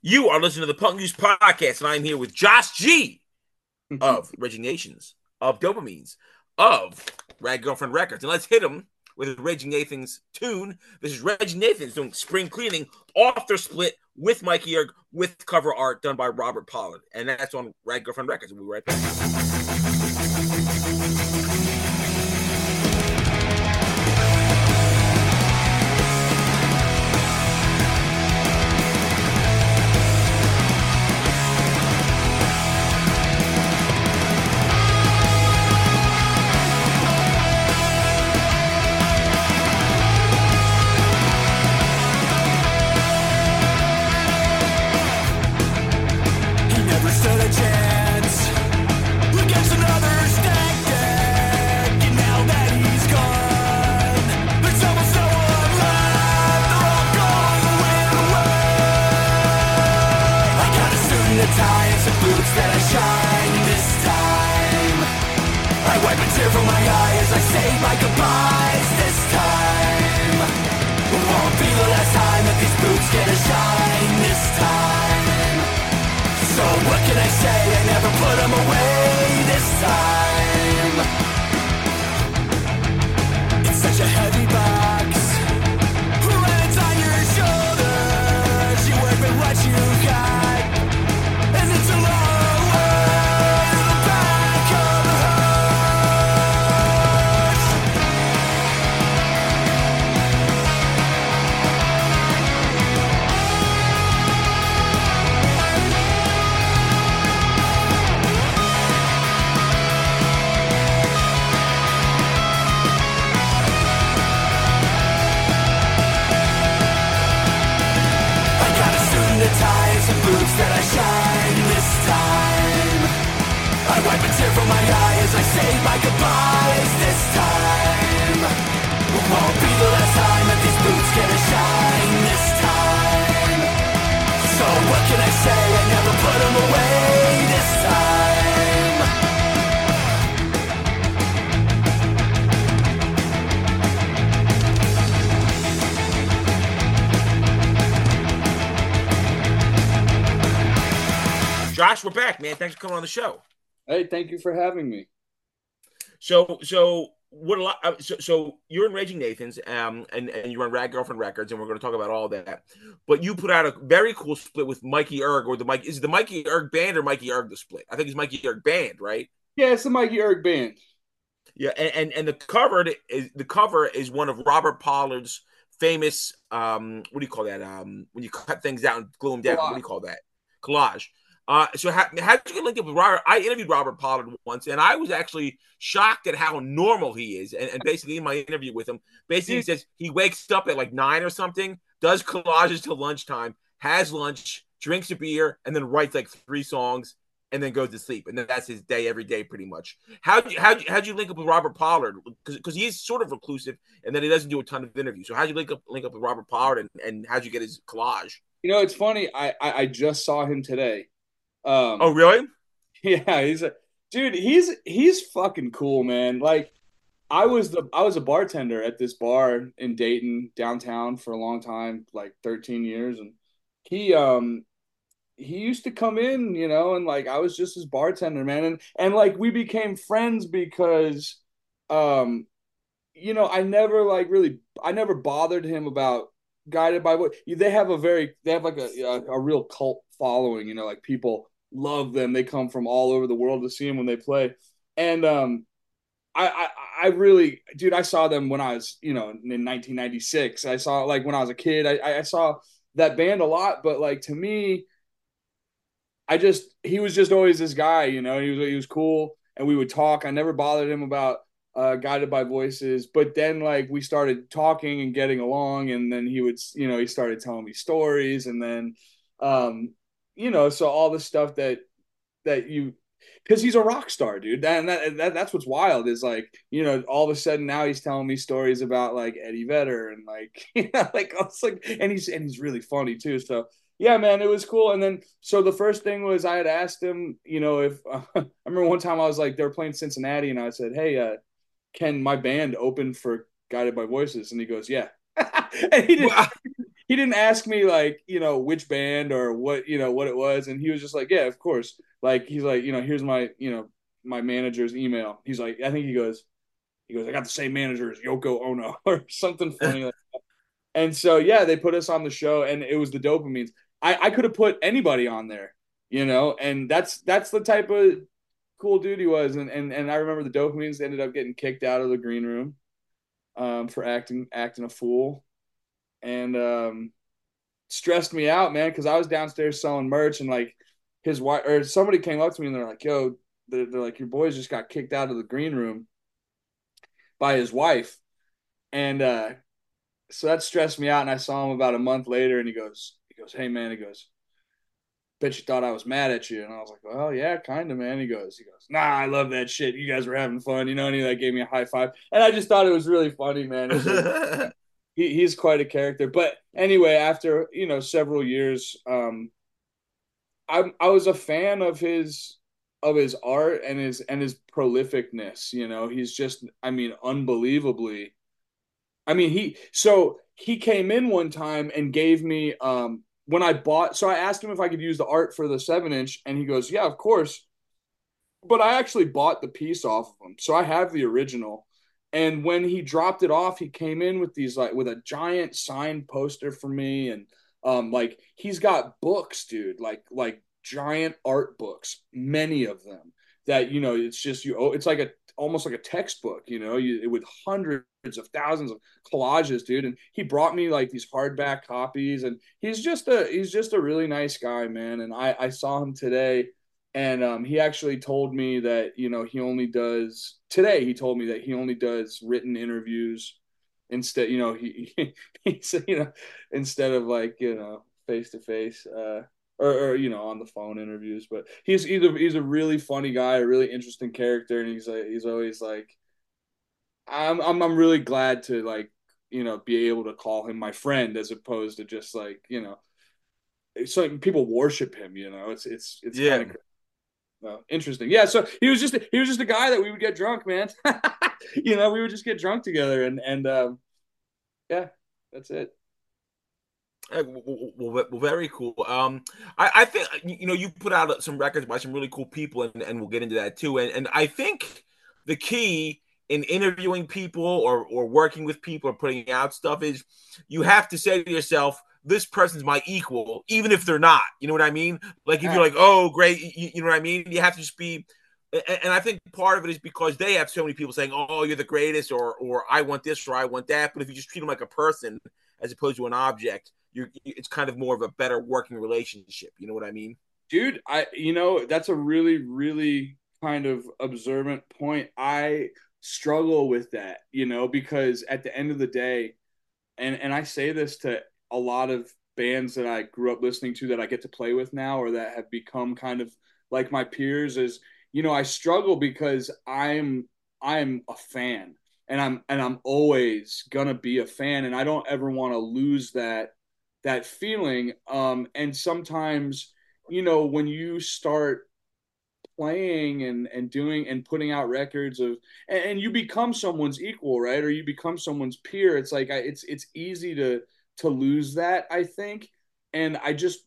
You are listening to the Punk News Podcast, and I'm here with Josh G of Raging Nations, of Dopamines, of Rag Girlfriend Records. And let's hit them with Raging Nathan's tune. This is Raging Nathan's doing Spring Cleaning off their split with Mikey Erg with cover art done by Robert Pollard. And that's on Rag Girlfriend Records. We'll be right back. Josh, we're back, man. Thanks for coming on the show. Hey, thank you for having me. So you're in Raging Nathan's, and you're on Rag Girlfriend Records, and we're going to talk about all that. But you put out a very cool split with Mikey Erg, or is it the Mikey Erg Band or Mikey Erg the split? I think it's Mikey Erg Band, right? Yeah, it's the Mikey Erg Band. Yeah, and the cover is one of Robert Pollard's famous what do you call that? When you cut things out and glue them down, what do you call that? Collage. So how did you get linked up with Robert? I interviewed Robert Pollard once, and I was actually shocked at how normal he is. And basically, in my interview with him, basically he says he wakes up at like 9 or something, does collages till lunchtime, has lunch, drinks a beer, and then writes like 3 songs, and then goes to sleep. And then that's his day every day, pretty much. How'd you link up with Robert Pollard? Because he's sort of reclusive, and then he doesn't do a ton of interviews. So how'd you link up with Robert Pollard, and how'd you get his collage? You know, it's funny. I just saw him today. Oh, really? Yeah, he's fucking cool, man. Like I was a bartender at this bar in Dayton downtown for a long time, like 13 years, and he used to come in, you know, and like I was just his bartender, man, and like we became friends because you know, I never bothered him about Guided by What. They have like a real cult following, you know, like people love them. They come from all over the world to see them when they play. And I really, dude, I saw them when I was, you know, in 1996. I saw like when I was a kid. I saw that band a lot, but like to me, he was just always this guy, you know. He was cool, and we would talk. I never bothered him about Guided by Voices, but then like we started talking and getting along, and then he would, you know, he started telling me stories, and then you know, so all the stuff that you, because he's a rock star, dude. That's what's wild is like, you know, all of a sudden now he's telling me stories about like Eddie Vedder and like, you know, like I was like, and he's really funny too. So yeah, man, it was cool. And then so the first thing was I had asked him, you know, if I remember one time I was like, they were playing Cincinnati, and I said, hey, can my band open for Guided by Voices? And he goes, yeah. And he didn't ask me like, which band or what, what it was. And he was just like, yeah, of course. Like, he's like, here's my, my manager's email. He's like, I think he goes, I got the same manager as Yoko Ono or something funny like that. And so, yeah, they put us on the show and it was the Dopamines. I could have put anybody on there, and that's the type of cool dude he was. And I remember the Dopamines ended up getting kicked out of the green room for acting a fool. And stressed me out, man, because I was downstairs selling merch and like his wife or somebody came up to me and they're like, yo, they're like, your boys just got kicked out of the green room by his wife. And so that stressed me out. And I saw him about a month later and he goes, hey man, he goes, bet you thought I was mad at you. And I was like, well, yeah, kind of, man. He goes, nah, I love that shit. You guys were having fun, and he like gave me a high five. And I just thought it was really funny, man. It was like, he's quite a character. But anyway, after, several years, I was a fan of his art and his prolificness. He's just, I mean, unbelievably. I mean, he came in one time and gave me when I bought. So I asked him if I could use the art for the 7-inch, and he goes, "Yeah, of course." But I actually bought the piece off of him, so I have the original. And when he dropped it off, he came in with these like with a giant signed poster for me, and like he's got books, dude, like giant art books, many of them that it's just it's like almost like a textbook, with hundreds of thousands of collages, dude. And he brought me like these hardback copies, and he's just a really nice guy, man. And I saw him today, and he actually told me that he only does today. He told me that he only does written interviews instead. He said instead of like face to face. Or on the phone interviews, but he's a really funny guy, a really interesting character, and he's always like, I'm really glad to like be able to call him my friend as opposed to just like so people worship him, it's Yeah. kind of interesting. Yeah, so he was just a guy that we would get drunk, man. We would just get drunk together, and yeah, that's it. Well, very cool. I think you put out some records by some really cool people, and we'll get into that too. And I think the key in interviewing people or working with people or putting out stuff is you have to say to yourself, this person's my equal, even if they're not. You know what I mean? Like if you're like, oh, great, you know what I mean? You have to just be. And I think part of it is because they have so many people saying, "Oh, you're the greatest," or "I want this," or "I want that." But if you just treat them like a person as opposed to an object, it's kind of more of a better working relationship. You know what I mean? Dude, that's a really, really kind of observant point. I struggle with that, because at the end of the day, and I say this to a lot of bands that I grew up listening to that I get to play with now or that have become kind of like my peers, is I struggle because I'm a fan, and I'm always gonna be a fan, and I don't ever want to lose that feeling. And sometimes, when you start playing and doing and putting out records and you become someone's equal, right? Or you become someone's peer. It's like it's easy to lose that, I think. And I just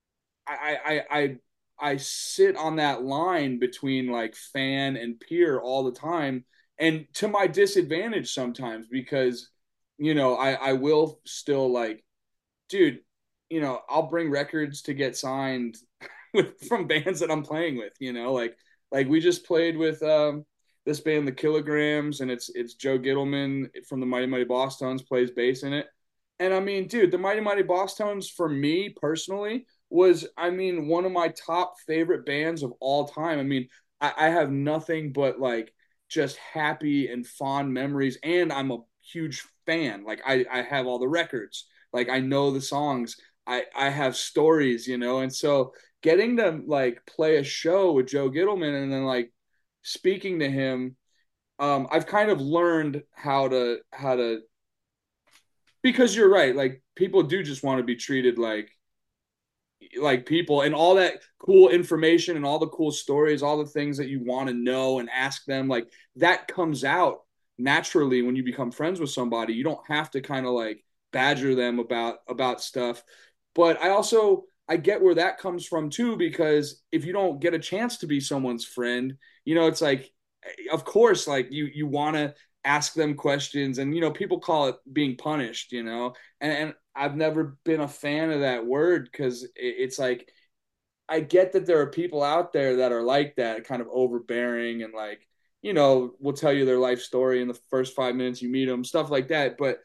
I sit on that line between like fan and peer all the time, and to my disadvantage sometimes, because I will still like, dude, I'll bring records to get signed from bands that I'm playing with, like we just played with this band, the Kilograms, and it's Joe Gittleman from the Mighty Mighty Bosstones plays bass in it. And I mean, dude, the Mighty Mighty Bosstones for me personally was, I mean, one of my top favorite bands of all time. I mean, I have nothing but like just happy and fond memories, and I'm a huge fan. Like I have all the records, like I know the songs, I have stories, and so getting to like play a show with Joe Gittleman and then like speaking to him, I've kind of learned how to because you're right, like people do just want to be treated like people, and all that cool information and all the cool stories, all the things that you want to know and ask them, like that comes out naturally when you become friends with somebody. You don't have to kind of like badger them about stuff. But I get where that comes from too, because if you don't get a chance to be someone's friend, it's like, of course, like you want to ask them questions, and people call it being punished, and I've never been a fan of that word, because it's like, I get that there are people out there that are like that, kind of overbearing, and like, will tell you their life story in the first 5 minutes you meet them, stuff like that. But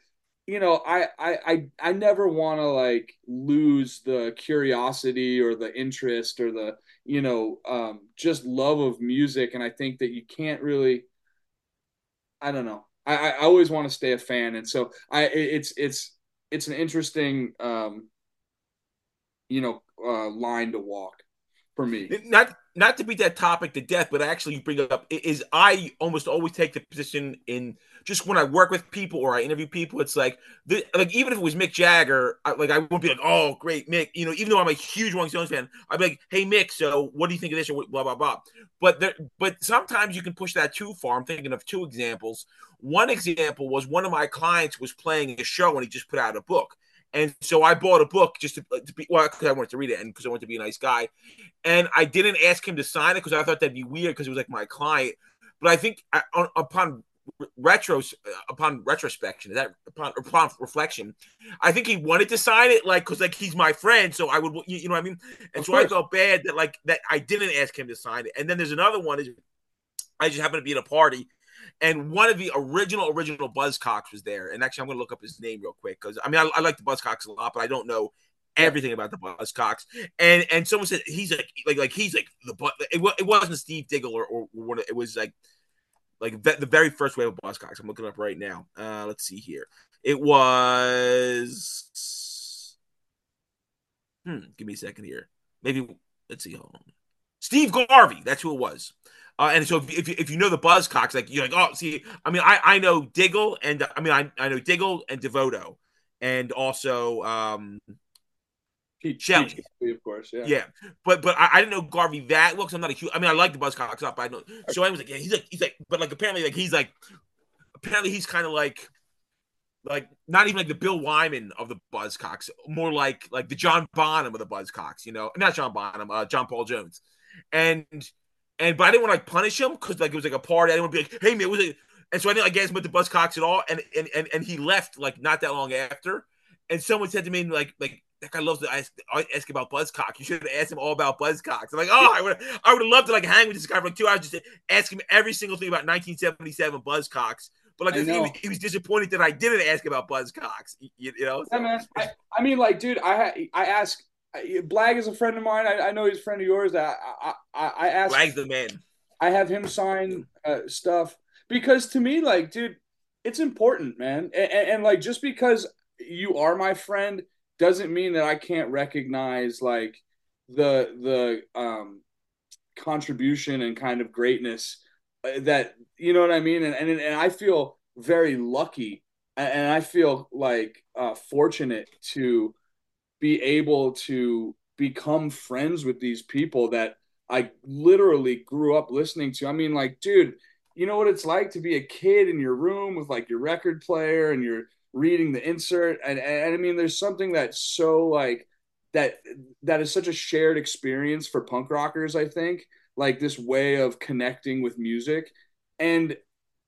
I never want to like lose the curiosity or the interest or the just love of music, and I think that you can't really. I don't know. I always want to stay a fan, and so it's an interesting line to walk for me. Not to beat that topic to death, but actually bring it up is I almost always take the position in just when I work with people or I interview people. It's like even if it was Mick Jagger, I won't be like, oh great Mick, even though I'm a huge Rolling Stones fan, I'd be like, hey Mick, so what do you think of this or blah blah blah. But sometimes you can push that too far. I'm thinking of two examples. One example was one of my clients was playing a show and he just put out a book. And so I bought a book just to be, well, because I wanted to read it and because I wanted to be a nice guy. And I didn't ask him to sign it because I thought that'd be weird because it was like my client. But I think upon retrospection, upon reflection, I think he wanted to sign it, like because like he's my friend, so I would, you know what I mean. And so I felt bad that I didn't ask him to sign it. And then there's another one is I just happened to be at a party. And one of the original Buzzcocks was there. And actually, I'm going to look up his name real quick because I mean, I like the Buzzcocks a lot, but I don't know everything about the Buzzcocks. And someone said he's like he's like it wasn't Steve Diggle or one. It was like the very first wave of Buzzcocks. I'm looking it up right now. Let's see here. It was. Give me a second here. Maybe let's see. Hold on. Steve Garvey. That's who it was. And so if you know the Buzzcocks, like you're like, oh, see, I mean, I know Diggle and I know Diggle and Devoto, and also Shelley, of course, yeah. Yeah, but I didn't know Garvey that well because I'm not a huge. I mean, I like the Buzzcocks up. I know. So I was like, yeah, he's like, but like apparently he's kind of like not even like the Bill Wyman of the Buzzcocks, more like the John Bonham of the Buzzcocks. Not John Bonham, John Paul Jones, and. But I didn't want to like punish him because like it was like a party. I didn't want to be like, hey man, was it? And so I didn't like ask him with the Buzzcocks at all. And he left like not that long after. And someone said to me like that guy loves to ask about Buzzcock. You should have asked him all about Buzzcocks. I'm like, oh, I would have loved to like hang with this guy for like 2 hours, just to ask him every single thing about 1977 Buzzcocks. But like he was disappointed that I didn't ask about Buzzcocks. You know? So. Yeah, man. I mean, like, dude, I ask. Blag is a friend of mine. I know he's a friend of yours. I asked. Blag's the man. I have him sign stuff because to me, like, dude, it's important, man. And like, just because you are my friend doesn't mean that I can't recognize like the contribution and kind of greatness that you know what I mean. And I feel very lucky, and I feel like fortunate to be able to become friends with these people that I literally grew up listening to. I mean, like, dude, you know what it's like to be a kid in your room with like your record player and you're reading the insert. And I mean, there's something that's so like that is such a shared experience for punk rockers, I think, like this way of connecting with music. And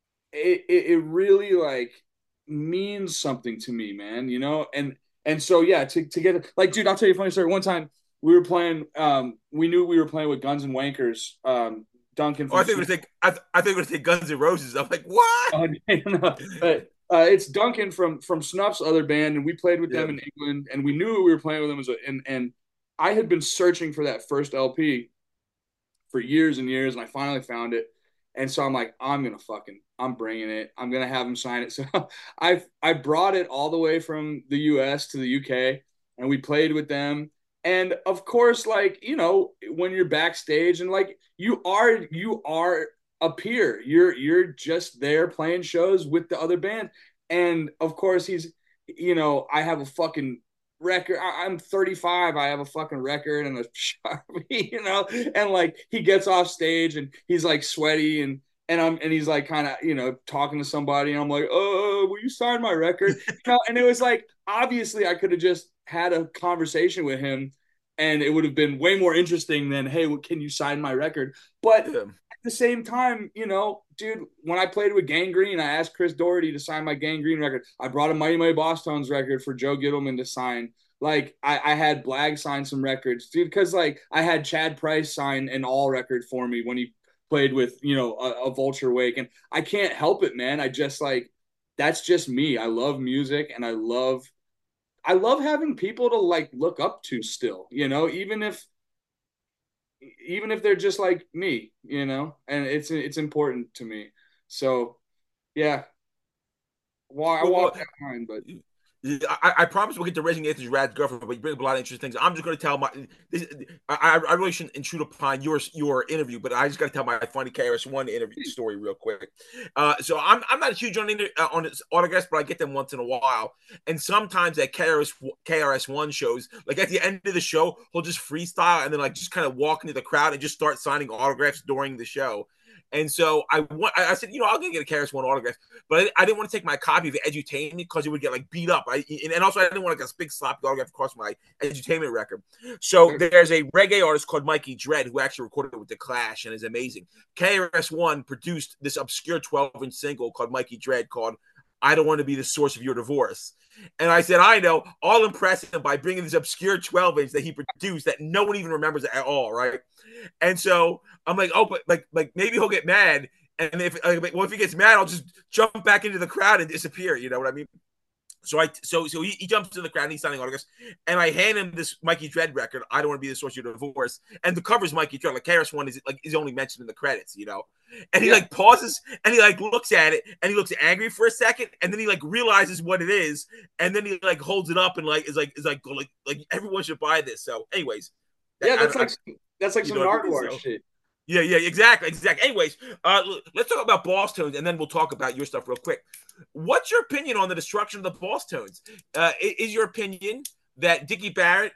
it really like means something to me, man, And so, yeah, to get it, like, dude, I'll tell you a funny story. One time we were playing, we knew we were playing with Guns and Wankers, Duncan. I think we're gonna take Guns N' Roses. I'm like, what? Oh, no. But it's Duncan from Snuff's other band, and we played with them in England, and we knew we were playing with them and I had been searching for that first LP for years and years, and I finally found it. And so I'm like, I'm bringing it. I'm going to have him sign it. So I brought it all the way from the US to the UK, and we played with them. And of course, like, when you're backstage and like, you are a peer, you're just there playing shows with the other band. And of course he's, I have a fucking record. I'm 35. I have a fucking record and a Sharpie, and like he gets off stage and he's like sweaty and he's like kind of, talking to somebody. And I'm like, yo, will you sign my record? And it was like, obviously I could have just had a conversation with him and it would have been way more interesting than, hey, well, can you sign my record? But Yeah. at the same time, dude, when I played with Gangrene, I asked Chris Doherty to sign my Gangrene record. I brought a Mighty Mighty Bosstones record for Joe Gittleman to sign. Like, I had Blag sign some records, dude, because like I had Chad Price sign an all record for me when he played with, a Vulture Wake. And I can't help it, man. I just like, that's just me. I love music and I love having people to like look up to still, even if they're just like me, and it's important to me. So yeah, I Well, walk that line, but I promise we'll get to Reggie Nathan's Rad's girlfriend, but you bring up a lot of interesting things. I'm just going to tell my. This, I really shouldn't intrude upon your interview, but I just got to tell my funny KRS-One interview story real quick. So I'm not huge on his autographs, but I get them once in a while. And sometimes at KRS-One shows, like at the end of the show, he'll just freestyle and then like just kind of walk into the crowd and just start signing autographs during the show. And so I said, I'll get a KRS-One autograph, but I didn't want to take my copy of Edutainment because it would get like beat up. And also I didn't want like a big sloppy autograph across my Edutainment record. So there's a reggae artist called Mikey Dread who actually recorded it with The Clash and is amazing. KRS-One produced this obscure 12-inch single called Mikey Dread called I Don't Want to Be the Source of Your Divorce. And I said, I know, I'll impress him by bringing this obscure 12-inch that he produced that no one even remembers at all, right? And so I'm like, oh, but like maybe he'll get mad. And if he gets mad, I'll just jump back into the crowd and disappear. You know what I mean? So he jumps into the crowd and he's signing autographs, and I hand him this Mikey Dread record. I Don't Want to Be the Source of Your Divorce, and the cover is Mikey Dread. Like KRS-One is only mentioned in the credits, And he like pauses and he like looks at it and he looks angry for a second, and then he like realizes what it is, and then he like holds it up and like is like everyone should buy this. So, anyways, that's like some Nardwuar shit. Yeah, exactly. Anyways, let's talk about Bosstones, and then we'll talk about your stuff real quick. What's your opinion on the destruction of the Bosstones? Is your opinion that Dickie Barrett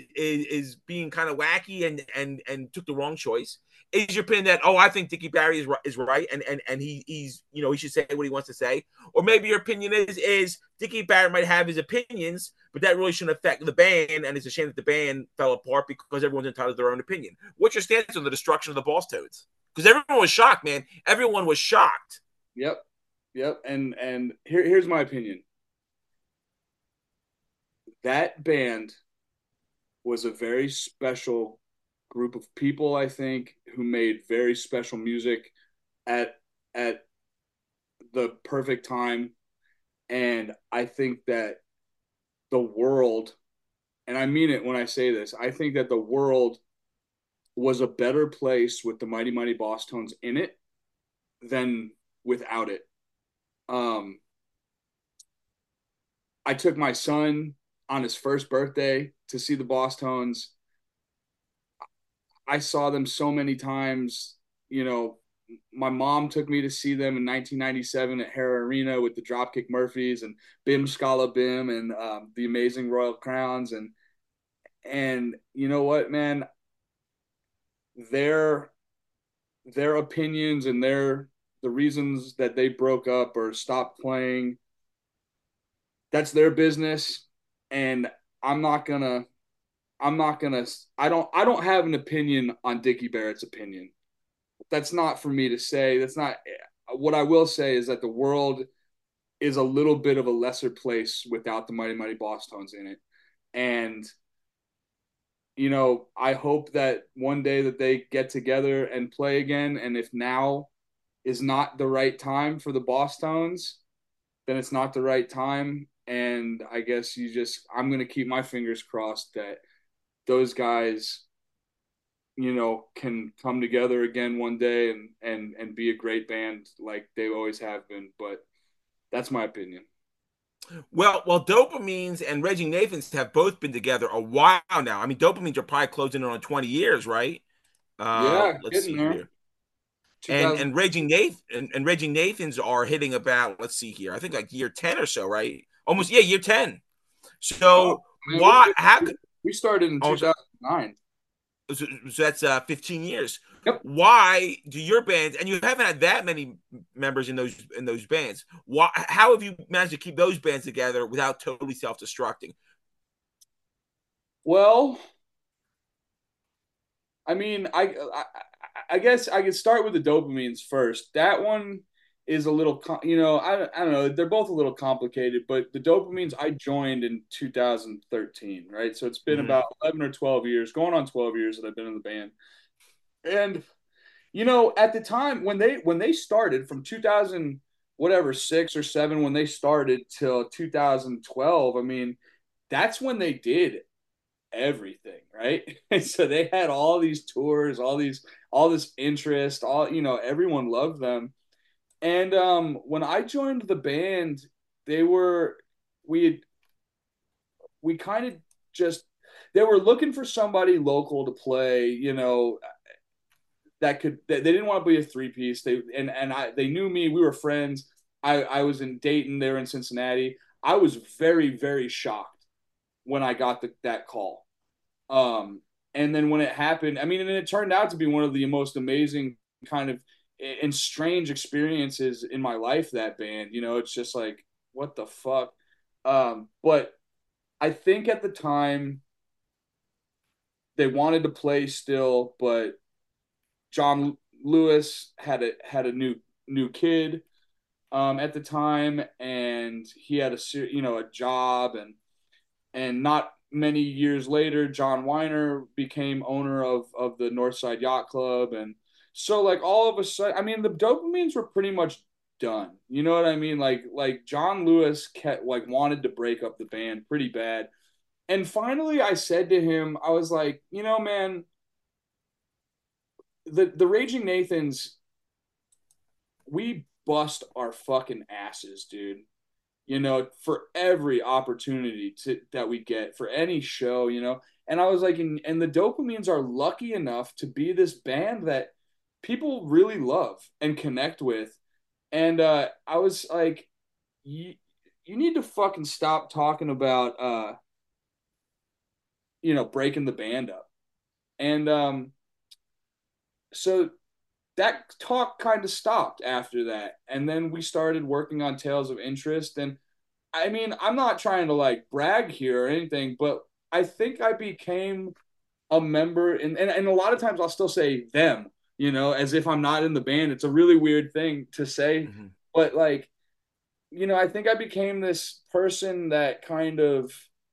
is being kind of wacky and took the wrong choice? Is your opinion that I think Dickie Barrett is right and he's he should say what he wants to say? Or maybe your opinion is Dickie Barrett might have his opinions, but that really shouldn't affect the band, and it's a shame that the band fell apart because everyone's entitled to their own opinion. What's your stance on the destruction of the Bosstones? Because everyone was shocked, man. Everyone was shocked. Yep. And here's my opinion. That band was a very special group of people, I think, who made very special music at the perfect time. And I think that the world, and I mean it when I say this, I think that the world was a better place with the Mighty Mighty Bosstones in it than without it. I took my son on his first birthday to see the Bosstones. I saw them so many times. My mom took me to see them in 1997 at Hara Arena with the Dropkick Murphys and Bim Scala Bim and the Amazing Royal Crowns. And you know what, man? Their opinions and the reasons that they broke up or stopped playing, that's their business. And I don't have an opinion on Dickie Barrett's opinion. That's not for me to say. That's not what I will say is that the world is a little bit of a lesser place without the Mighty Mighty Bosstones in it. And I hope that one day that they get together and play again. And if now is not the right time for the Bosstones, then it's not the right time. And I guess I'm going to keep my fingers crossed that those guys, can come together again one day and be a great band like they always have been. But that's my opinion. Well, Dopamines and Reggie Nathans have both been together a while now. I mean, Dopamines are probably closing in on 20 years, right? Yeah, Let's see there. here. And Reggie Nathans are hitting about, let's see here, I think like year 10 or so, right? Almost, yeah, year 10. So man, we started in 2009. So that's 15 years. Yep. Why do your bands, and you haven't had that many members in those bands? Why? How have you managed to keep those bands together without totally self destructing? Well, I mean, I guess I could start with the Dopamines first. That one is a little, I don't know. They're both a little complicated, but the Dopamines I joined in 2013, right? So it's been Mm-hmm. about 11 or 12 years, going on 12 years that I've been in the band. And at the time when they started from 2000 whatever 6 or 7 when they started till 2012, I mean, that's when they did everything, right? And so they had all these tours, all this interest, everyone loved them. And when I joined the band, they were we had we kind of just they were looking for somebody local to play, they didn't want to be a three piece. They knew me, we were friends. I was in Dayton, they were in Cincinnati. I was very, very shocked when I got that call. And then when it happened, I mean, and it turned out to be one of the most amazing kind of and strange experiences in my life. That band, it's just like, what the fuck. But I think at the time they wanted to play still, but John Lewis had a new kid at the time, and he had a job, and not many years later, John Weiner became owner of the Northside Yacht Club, and so like all of a sudden, I mean, the Dopamines were pretty much done. You know what I mean? Like John Lewis kept like wanted to break up the band pretty bad, and finally, I said to him, I was like, man, the Raging Nathans, we bust our fucking asses, dude. For every opportunity that we get for any show, And I was like, and the Dopamines are lucky enough to be this band that people really love and connect with. And I was like, you need to fucking stop talking about, breaking the band up. And so that talk kind of stopped after that. And then we started working on Tales of Interest. And I mean, I'm not trying to like brag here or anything, but I think I became a member. And a lot of times I'll still say them, as if I'm not in the band. It's a really weird thing to say. Mm-hmm. But like, I think I became this person that kind of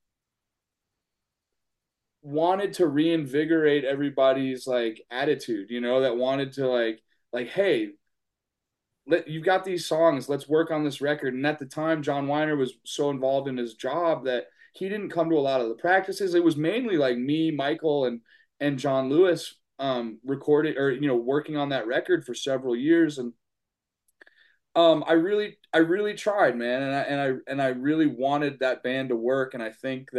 wanted to reinvigorate everybody's like attitude, that wanted to like, hey, you've got these songs, let's work on this record. And at the time, John Weiner was so involved in his job that he didn't come to a lot of the practices. It was mainly like me, Michael, and John Lewis recorded or working on that record for several years. And I really tried, man, and I really wanted that band to work. And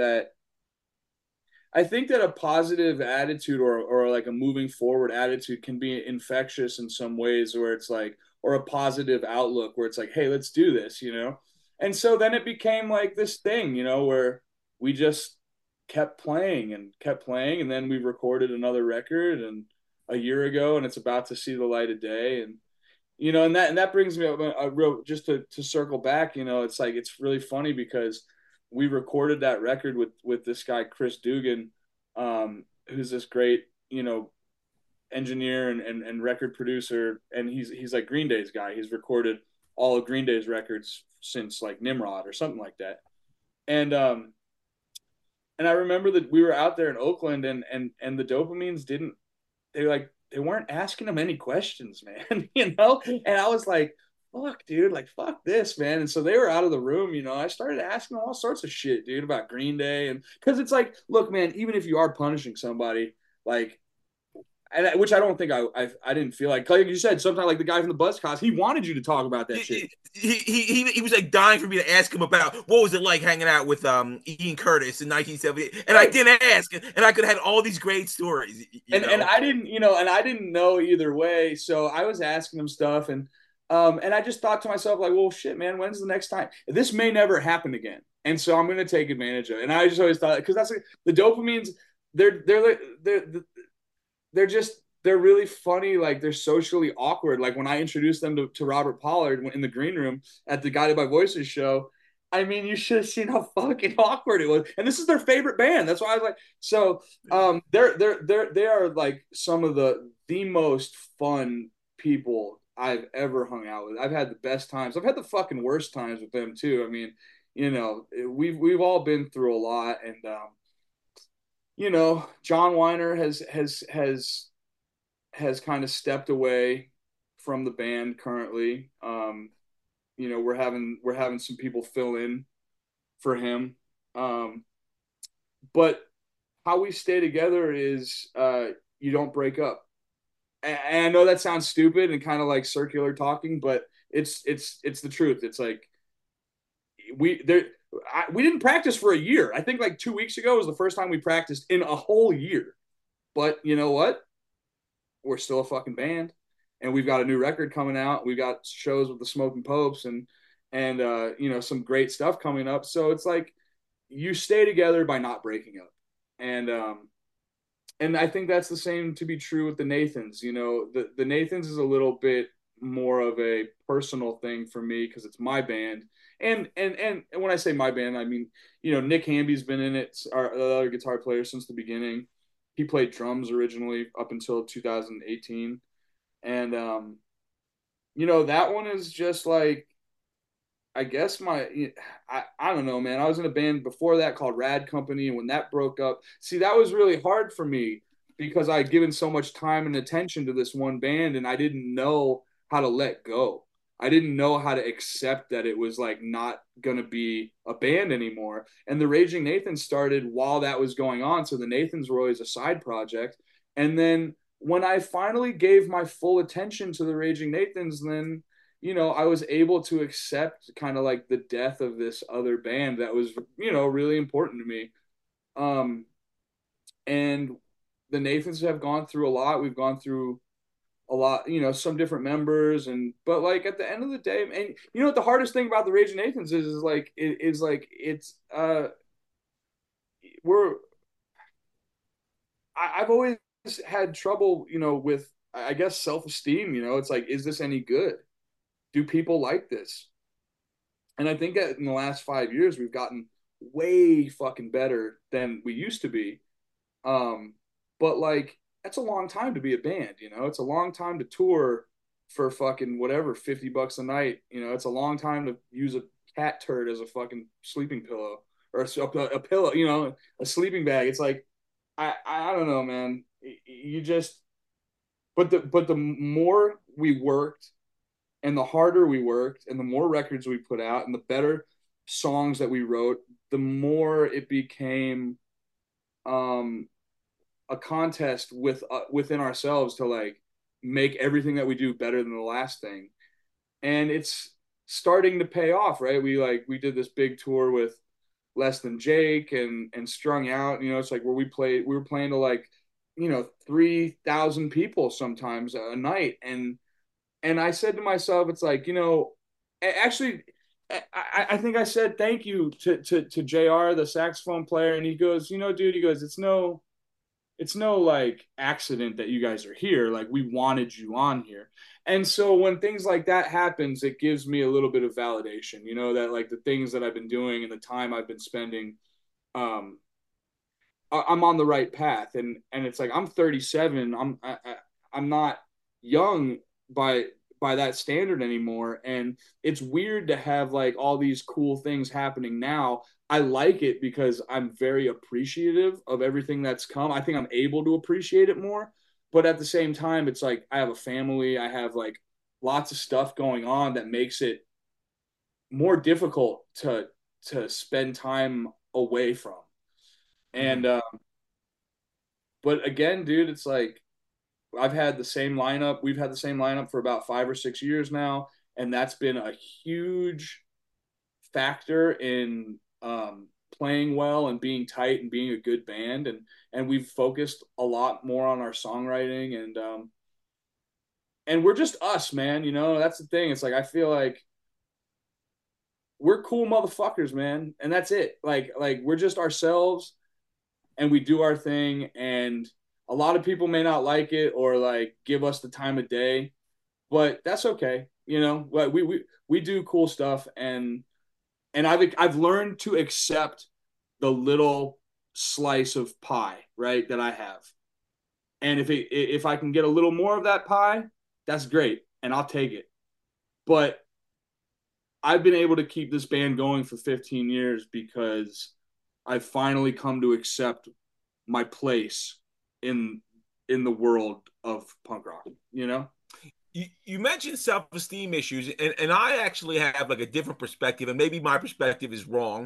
I think that a positive attitude or like a moving forward attitude can be infectious in some ways where it's like, or a positive outlook where it's like, hey, let's do this. And so then it became like this thing, where we just kept playing and kept playing. And then we recorded another record and a year ago, and it's about to see the light of day. And, and that brings me up a real, just to circle back, it's like, it's really funny because we recorded that record with this guy Chris Dugan, who's this great engineer and record producer, and he's like Green Day's guy. He's recorded all of Green Day's records since like Nimrod or something like that. And I remember that we were out there in Oakland, and the Dopamines didn't they weren't asking him any questions, man. And I was like, fuck, dude, like, fuck this, man. And so they were out of the room, I started asking them all sorts of shit, dude, about Green Day. And because it's like, look, man, even if you are punishing somebody, like, and which I don't think I didn't feel like you said, sometimes like the guy from the Buzzcocks, he wanted you to talk about that shit. He was like dying for me to ask him about what was it like hanging out with Ian Curtis in 1978, and right. I didn't ask, and I could have had all these great stories. And I didn't, and I didn't know either way, so I was asking him stuff, and I just thought to myself like, well, shit, man, when's the next time? This may never happen again, and so I'm going to take advantage of it. And I just always thought, because that's like, the Dopamines, they're they're really funny. Like they're socially awkward. Like when I introduced them to Robert Pollard in the green room at the Guided by Voices show, I mean, you should have seen how fucking awkward it was. And this is their favorite band. That's why I was like, so they are like some of the most fun people I've ever hung out with. I've had the best times. I've had the fucking worst times with them too. I mean, we've all been through a lot, and John Weiner has kind of stepped away from the band currently. We're having some people fill in for him. But how we stay together is you don't break up. And I know that sounds stupid and kind of like circular talking, but it's the truth. It's like we didn't practice for a year. I think like 2 weeks ago was the first time we practiced in a whole year. But you know what? We're still a fucking band, and we've got a new record coming out. We've got shows with the Smoking Popes and some great stuff coming up. So it's like you stay together by not breaking up, and I think that's the same to be true with the Nathans. The Nathans is a little bit more of a personal thing for me because it's my band. And when I say my band, I mean, Nick Hamby's been in it, our other guitar player since the beginning. He played drums originally up until 2018. And that one is just like, I guess I don't know, man. I was in a band before that called Rad Company, and when that broke up, see, that was really hard for me because I'd given so much time and attention to this one band, and I didn't know how to let go. I didn't know how to accept that it was like not gonna be a band anymore. And the Raging Nathans started while that was going on, so the Nathans were always a side project. And then when I finally gave my full attention to the Raging Nathans, then I was able to accept kind of like the death of this other band that was, really important to me. Um, and the Nathans have gone through a lot. We've gone through a lot, some different members, but like at the end of the day, and what the hardest thing about the Raging Nathans is like it's we're I've always had trouble, with I guess self-esteem. It's like, is this any good? Do people like this? And I think that in the last 5 years, we've gotten way fucking better than we used to be. Um, but like, that's a long time to be a band, it's a long time to tour for fucking whatever, $50 a night. It's a long time to use a cat turd as a fucking sleeping pillow or a pillow, a sleeping bag. It's like, I don't know, man. You just, but the more we worked and the harder we worked and the more records we put out and the better songs that we wrote, the more it became um, a contest within ourselves to like make everything that we do better than the last thing. And it's starting to pay off, right? We did this big tour with Less Than Jake and Strung Out. It's like where we were playing to like 3,000 people sometimes a night. And I said to myself, it's like, actually, I think I said thank you to JR, the saxophone player, and he goes, dude, he goes, it's no like accident that you guys are here. Like we wanted you on here. And so when things like that happens, it gives me a little bit of validation, that like the things that I've been doing and the time I've been spending, um, I'm on the right path. And it's like, I'm 37. I'm not young by that standard anymore, and it's weird to have like all these cool things happening now. I like it because I'm very appreciative of everything that's come. I think I'm able to appreciate it more, but at the same time it's like I have a family, I have like lots of stuff going on that makes it more difficult to spend time away from. Mm-hmm. And but again, dude, it's like I've had the same lineup. We've had the same lineup for about 5 or 6 years now, and that's been a huge factor in playing well and being tight and being a good band. And we've focused a lot more on our songwriting and we're just us, man. That's the thing. It's like I feel like we're cool motherfuckers, man, and that's it. Like we're just ourselves, and we do our thing, and A lot of people may not like it or like give us the time of day, but that's okay. You know, we do cool stuff, and I've learned to accept the little slice of pie, right, that I have. And if I can get a little more of that pie, that's great, and I'll take it. But I've been able to keep this band going for 15 years because I've finally come to accept my place in in the world of punk rock, you know? You mentioned self-esteem issues, and I actually have like a different perspective, and maybe my perspective is wrong.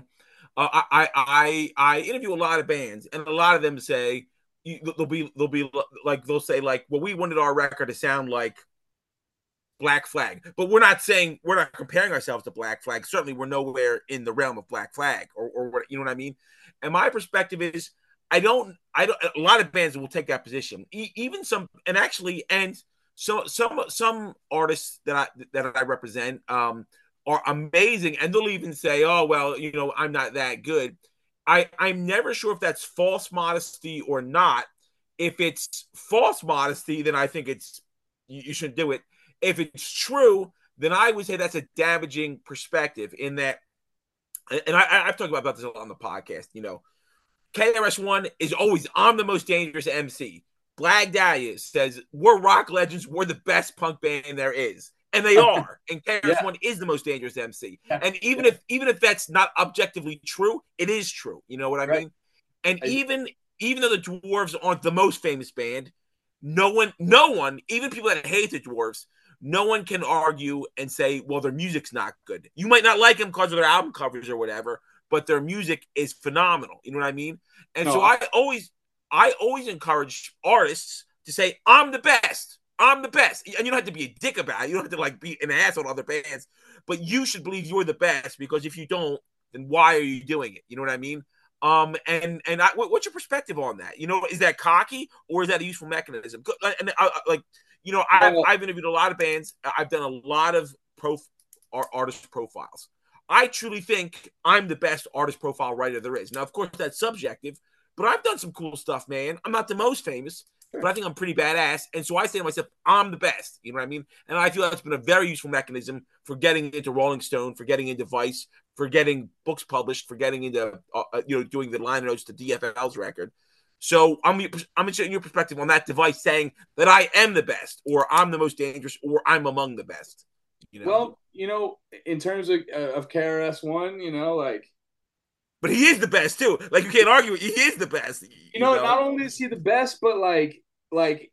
I interview a lot of bands, and a lot of them say they'll be like they'll say like, well, we wanted our record to sound like Black Flag, but we're not comparing ourselves to Black Flag. Certainly, we're nowhere in the realm of Black Flag, or what, you know what I mean. And my perspective is, I don't. A lot of bands will take that position, even some, and actually, and so some artists that I represent are amazing, and they'll even say, oh well, I'm not that good. I'm never sure if that's false modesty or not. If it's false modesty, then I think you shouldn't do it. If it's true, then I would say that's a damaging perspective in that, and I've talked about this a lot on the podcast. KRS-One is always, I'm the most dangerous MC. Blag Dahlia says, we're rock legends, we're the best punk band there is. And they are. And Yeah. KRS-One is the most dangerous MC. Yeah. And even if that's not objectively true, it is true. You know what I Right. mean? And I, even though the Dwarves aren't the most famous band, no one, even people that hate the Dwarves, no one can argue and say, well, their music's not good. You might not like them because of their album covers or whatever, but their music is phenomenal. You know what I mean? And so no, I always encourage artists to say, I'm the best. I'm the best. And you don't have to be a dick about it. You don't have to like be an asshole to other bands, but you should believe you're the best, because if you don't, then why are you doing it? You know what I mean? What's your perspective on that? Is that cocky or is that a useful mechanism? And no, I've interviewed a lot of bands. I've done a lot of artist profiles. I truly think I'm the best artist profile writer there is. Now, of course, that's subjective, but I've done some cool stuff, man. I'm not the most famous, but I think I'm pretty badass. And so I say to myself, I'm the best. You know what I mean? And I feel that's been a very useful mechanism for getting into Rolling Stone, for getting into Vice, for getting books published, for getting into, doing the liner notes to DFL's record. So I'm interested in your perspective on that device, saying that I am the best, or I'm the most dangerous, or I'm among the best. You know. well, in terms of KRS-One, like, But he is the best too. Like, you can't argue it. He is the best. not only is he the best, but like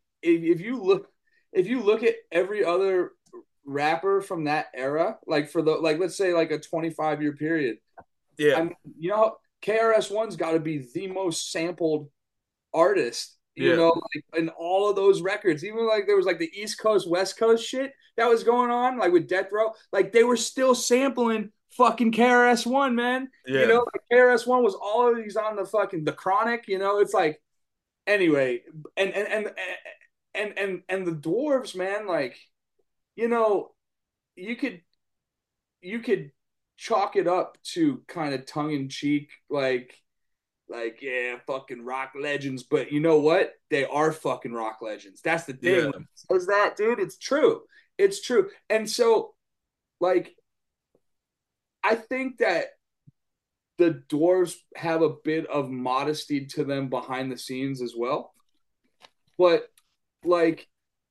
if you look at every other rapper from that era, like for the like let's say like a 25-year period, I Yeah. mean, KRS-One's got to be the most sampled artist, Yeah. like in all of those records. Even like there was like the East Coast, West Coast shit that was going on, like with Death Row, like they were still sampling fucking KRS-One, man. Yeah. Like KRS-One was all of these on the fucking the Chronic, it's like anyway, and the Dwarves, man, like, you know, you could you could chalk it up to kind of tongue in cheek, like yeah, fucking rock legends. But you know what? They are fucking rock legends. That's the thing. Yeah. Is that, dude? It's true. It's true. And so, like, I think that the Dwarves have a bit of modesty to them behind the scenes as well. But like,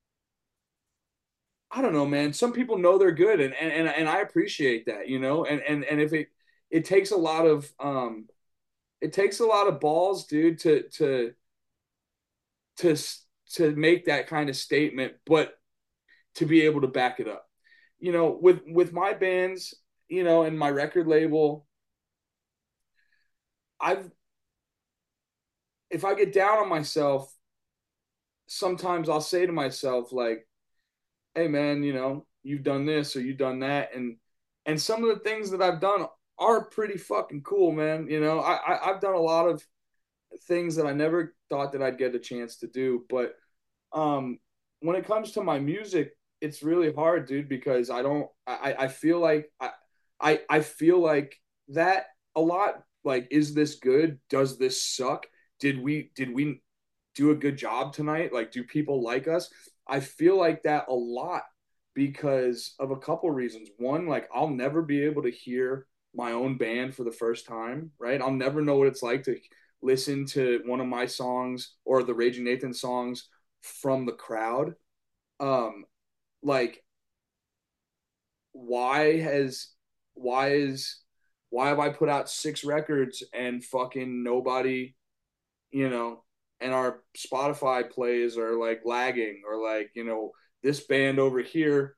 I don't know, man. Some people know they're good, and I appreciate that, And if it takes a lot of it takes a lot of balls, dude, to to make that kind of statement, but to be able to back it up. With my bands, and my record label, I've if I get down on myself, sometimes I'll say to myself like, "Hey, man, you've done this or you've done that," and some of the things that I've done are pretty fucking cool, man. I've done a lot of things that I never thought that I'd get a chance to do. But when it comes to my music, it's really hard, dude, because I feel like I feel like that a lot. Like, is this good? Does this suck? Did we do a good job tonight? Like, do people like us? I feel like that a lot because of a couple reasons. One, like I'll never be able to hear my own band for the first time, right? I'll never know what it's like to listen to one of my songs or the Raging Nathan songs from the crowd. Um, like why has why is why have I put out 6 records and fucking nobody, you know, and our Spotify plays are like lagging, or like, this band over here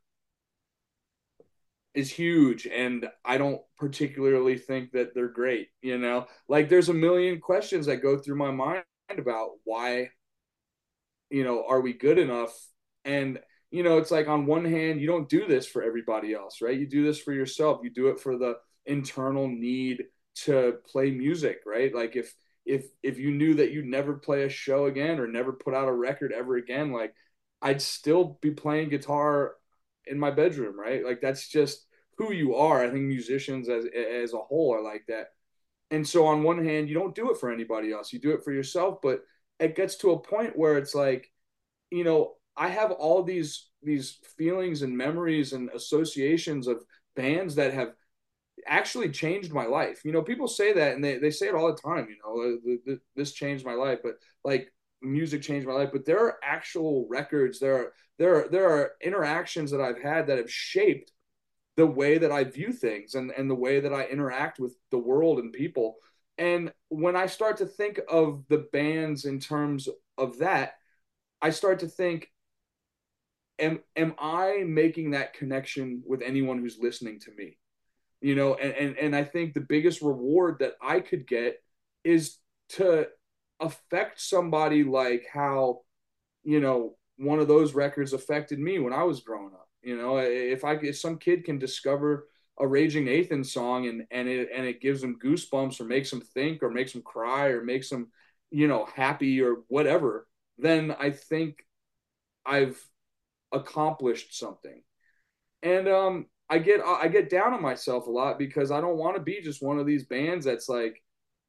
is huge and I don't particularly think that they're great, Like there's a million questions that go through my mind about why, are we good enough? And it's like on one hand, you don't do this for everybody else, right? You do this for yourself. You do it for the internal need to play music, right? Like if you knew that you'd never play a show again or never put out a record ever again, like I'd still be playing guitar in my bedroom, right? Like that's just who you are. I think musicians as a whole are like that. And so on one hand, you don't do it for anybody else. You do it for yourself, but it gets to a point where it's like, I have all these feelings and memories and associations of bands that have actually changed my life. People say that and they say it all the time, this changed my life, but like music changed my life. But there are actual records, there are interactions that I've had that have shaped the way that I view things and the way that I interact with the world and people. And when I start to think of the bands in terms of that, I start to think, am I making that connection with anyone who's listening to me? And I think the biggest reward that I could get is to affect somebody like how, one of those records affected me when I was growing up. If some kid can discover a Raging Nathan song and it gives them goosebumps or makes them think or makes them cry or makes them, happy or whatever, then I think I've accomplished something. And I get down on myself a lot because I don't want to be just one of these bands that's like,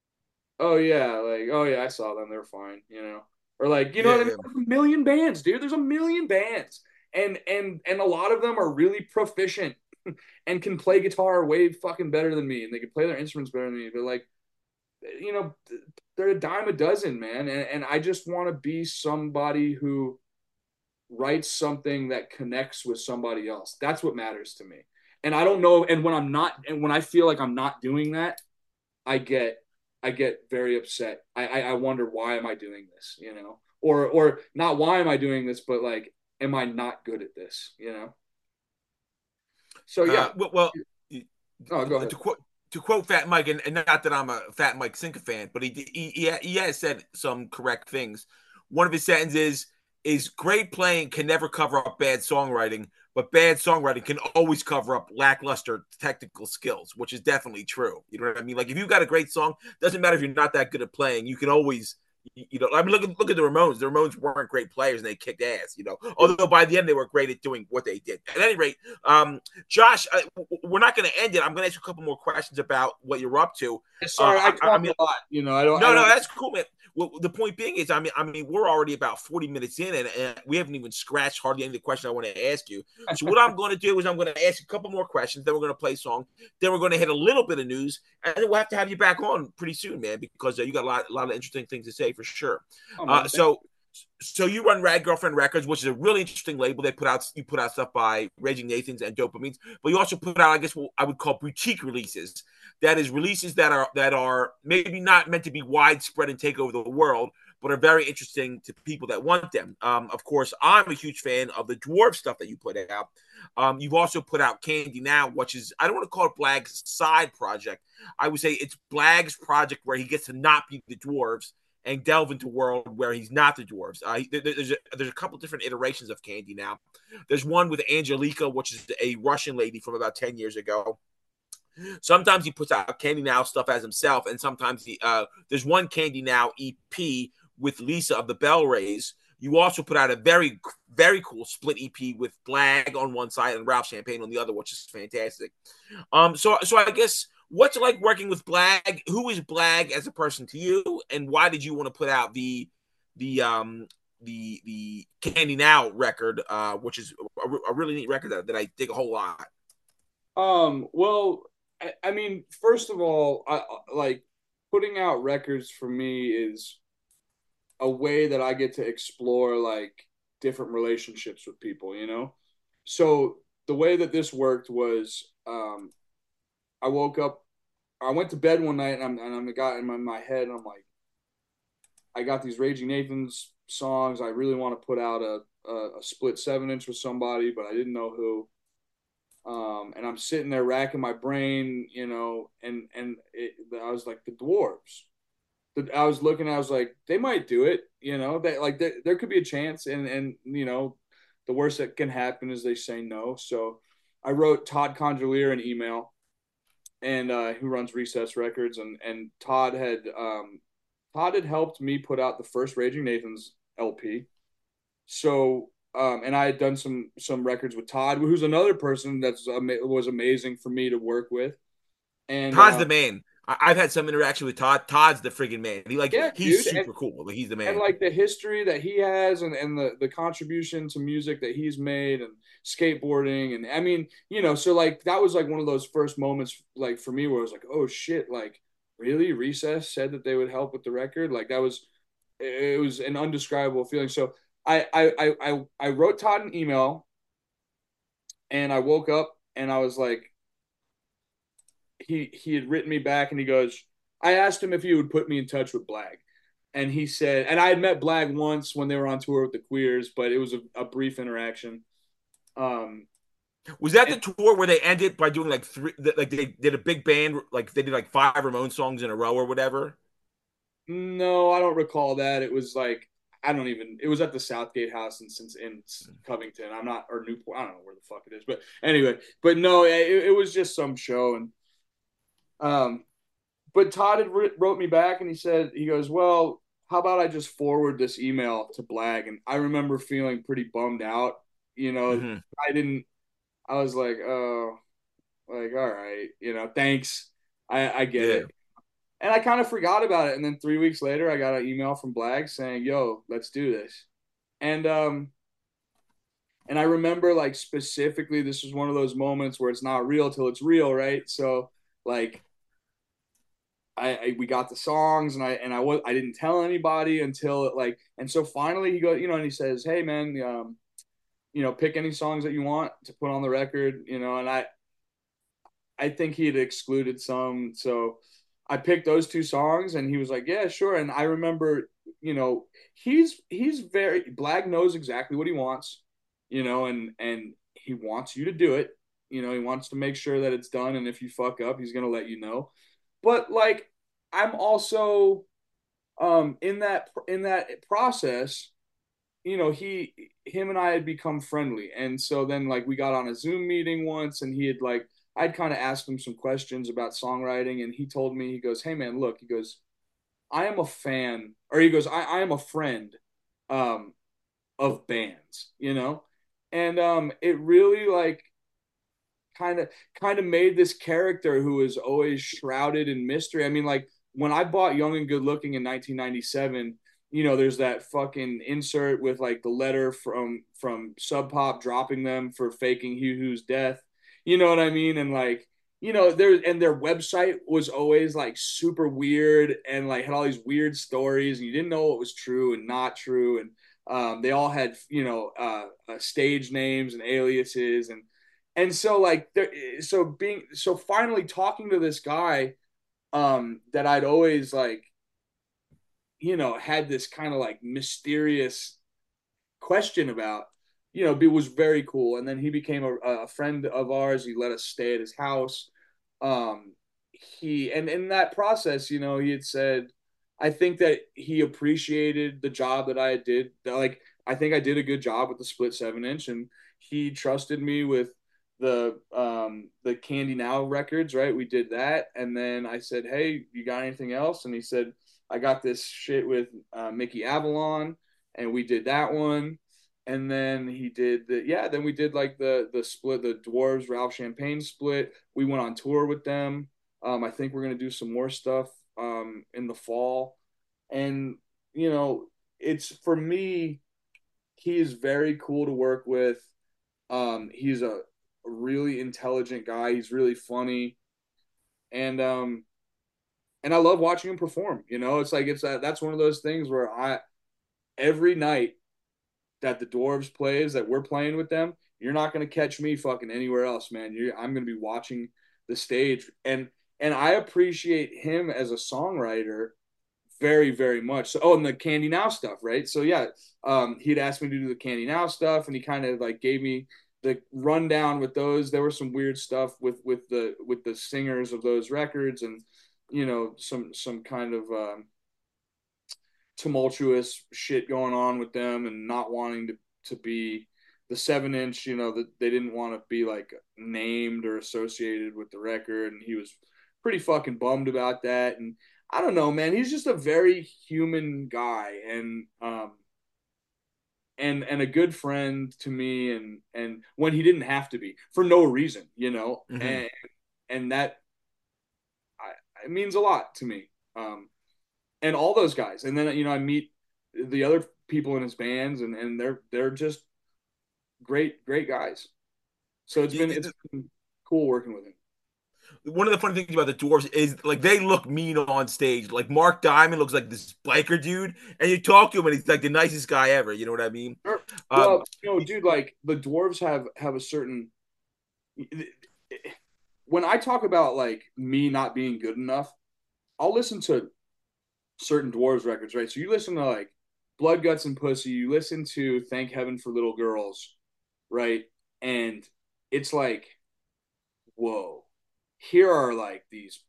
oh yeah, I saw them, they're fine, or like, Yeah, what I mean? yeah. There's a million bands, dude. There's a million bands, and a lot of them are really proficient and can play guitar way fucking better than me, and they can play their instruments better than me. But like, you know, they're a dime a dozen, man, and I just want to be somebody who writes something that connects with somebody else. That's what matters to me. And I don't know. And when I feel like I'm not doing that, I get I get very upset. I wonder, why am I doing this? Or not why am I doing this, but like, am I not good at this? So yeah. Well, No, go ahead. to quote Fat Mike, and not that I'm a Fat Mike Sinker fan, but he has said some correct things. One of his sentences is great playing can never cover up bad songwriting, but bad songwriting can always cover up lackluster technical skills, which is definitely true. You know what I mean? Like if you've got a great song, doesn't matter if you're not that good at playing, you can always I mean, look at the Ramones. The Ramones weren't great players, and they kicked ass. Although by the end they were great at doing what they did. At any rate, Josh, we're not going to end it. I'm going to ask you a couple more questions about what you're up to. Sorry, I talk a lot. I don't. No, that's cool, man. Well, the point being is, we're already about 40 minutes in, and we haven't even scratched hardly any of the questions I want to ask you. So what I'm going to do is I'm going to ask you a couple more questions, then we're going to play a song, then we're going to hit a little bit of news, and then we'll have to have you back on pretty soon, man, because you got a lot of interesting things to say for sure. Oh, man, So you run Rad Girlfriend Records, which is a really interesting label. You put out stuff by Raging Nathans and Dopamines, but you also put out, I guess, what I would call boutique releases. That is releases that are maybe not meant to be widespread and take over the world, but are very interesting to people that want them. Of course, I'm a huge fan of the Dwarf stuff that you put out. You've also put out Candy Now, which is, I don't want to call it Blag's side project. I would say it's Blag's project where he gets to not be the Dwarves and delve into a world where he's not the Dwarves. There's a couple different iterations of Candy Now. There's one with Angelica, which is a Russian lady from about 10 years ago. Sometimes he puts out Candy Now stuff as himself, and sometimes there's one Candy Now EP with Lisa of the Bell Rays. You also put out a very, very cool split EP with Blag on one side and Ralph Champagne on the other, which is fantastic. So I guess, what's it like working with Blag? Who is Blag as a person to you, and why did you want to put out the the Candy Now record, which is a really neat record that I dig a whole lot. Well, I mean, first of all, I like putting out records for me is a way that I get to explore like different relationships with people, you know? So the way that this worked was I woke up, I went to bed one night and I got in my head and I'm like, I got these Raging Nathans songs. I really want to put out a split 7-inch with somebody, but I didn't know who. And I'm sitting there racking my brain, you know, I was like the Dwarves. I was looking, I was like, they might do it, you know. They like there could be a chance, and you know, the worst that can happen is they say no. So I wrote Todd Conjolier an email, and who runs Recess Records, and Todd had helped me put out the first Raging Nathans LP. So and I had done some records with Todd, who's another person was amazing for me to work with. And Todd's the man. I've had some interaction with Todd. Todd's the friggin' man. Yeah, He's dude, super cool. Like, he's the and man. like the history that he has and the contribution to music that he's made and skateboarding and I mean, you know, so like that was like one of those first moments like for me where I was like, oh shit, like really Recess said that they would help with the record. Like that was it was an undescribable feeling. So I wrote Todd an email and I woke up and I was like he had written me back and he goes, I asked him if he would put me in touch with Blag. And he said, and I had met Blag once when they were on tour with the Queers, but it was a brief interaction. Was that the tour where they ended by doing like like they did a big band, like they did like 5 Ramones songs in a row or whatever? No, I don't recall that. It was like it was at the Southgate House in Covington. I'm not or Newport. I don't know where the fuck it is, but anyway, but no, it was just some show and um but Todd had wrote me back and he goes, well, how about I just forward this email to Blag? And I remember feeling pretty bummed out. You know, Mm-hmm. I was like, oh, like, all right, you know, thanks. I get Yeah. it. And I kind of forgot about it. And then 3 weeks later, I got an email from Blag saying, yo, let's do this. And, and I remember like specifically, this was one of those moments where it's not real till it's real, right? So like we got the songs I didn't tell anybody until it like and so finally he goes, you know, and he says, hey man, you know, pick any songs that you want to put on the record, you know, and I think he had excluded some, so I picked those two songs and he was like, yeah, sure. And I remember, you know, he's very Blag knows exactly what he wants, you know, and he wants you to do it, you know, he wants to make sure that it's done, and if you fuck up he's gonna let you know. But like I'm also in that process, you know, him and I had become friendly. And so then like we got on a Zoom meeting once and he had like I'd kind of asked him some questions about songwriting and he told me, he goes, hey man, look, he goes, I am a fan, or he goes, I am a friend um of bands, you know? And it really like kind of kind of made this character who is always shrouded in mystery. I mean, like when I bought Young and Good Looking in 1997, you know, there's that fucking insert with like the letter from Sub Pop dropping them for faking Hugh Who's death. You know what I mean? And like, you know, their website was always like super weird and like had all these weird stories, and you didn't know what was true and not true. And they all had, you know, stage names and aliases, and so like so finally talking to this guy that I'd always like, you know, had this kind of like mysterious question about, you know, it was very cool. And then he became a friend of ours. He let us stay at his house. um he and in that process, you know, he had said, I think that he appreciated the job that I did, that like I think I did a good job with the split 7-inch, and he trusted me with the Candy Now records, right? We did that, and then I said, hey, you got anything else? And he said, I got this shit with Mickey Avalon, and we did that one. And then he did then we did like the split, the Dwarves Ralph Champagne split. We went on tour with them. I think we're gonna do some more stuff in the fall. And you know, it's for me, he is very cool to work with. He's a really intelligent guy. He's really funny, and and I love watching him perform. You know, it's like that's one of those things where I every night that the Dwarves plays that we're playing with them, you're not gonna catch me fucking anywhere else, man. I'm gonna be watching the stage, and I appreciate him as a songwriter very, very much. So, oh, and the Candy Now stuff, right? So yeah, he'd asked me to do the Candy Now stuff, and he kind of like gave me the rundown with those. There was some weird stuff with the singers of those records, and some kind of tumultuous shit going on with them, and not wanting to be the 7 inch. You know, that they didn't want to be like named or associated with the record, and he was pretty fucking bummed about that. And I don't know, man. He's just a very human guy, and a good friend to me, and when he didn't have to be for no reason, Mm-hmm. and that it means a lot to me. And all those guys, and then I meet the other people in his bands, and they're just great guys. So it's been cool working with him. One of the funny things about the Dwarves is like they look mean on stage. Like Mark Diamond looks like this biker dude, and you talk to him, and he's like the nicest guy ever. You know what I mean? Sure. Um, Well, dude, like the dwarves have a certain. When I talk about like me not being good enough, I'll listen to certain dwarves records, right? So you listen to like Blood, Guts, and Pussy. You listen to Thank Heaven for Little Girls, right? And it's like, whoa, here are like these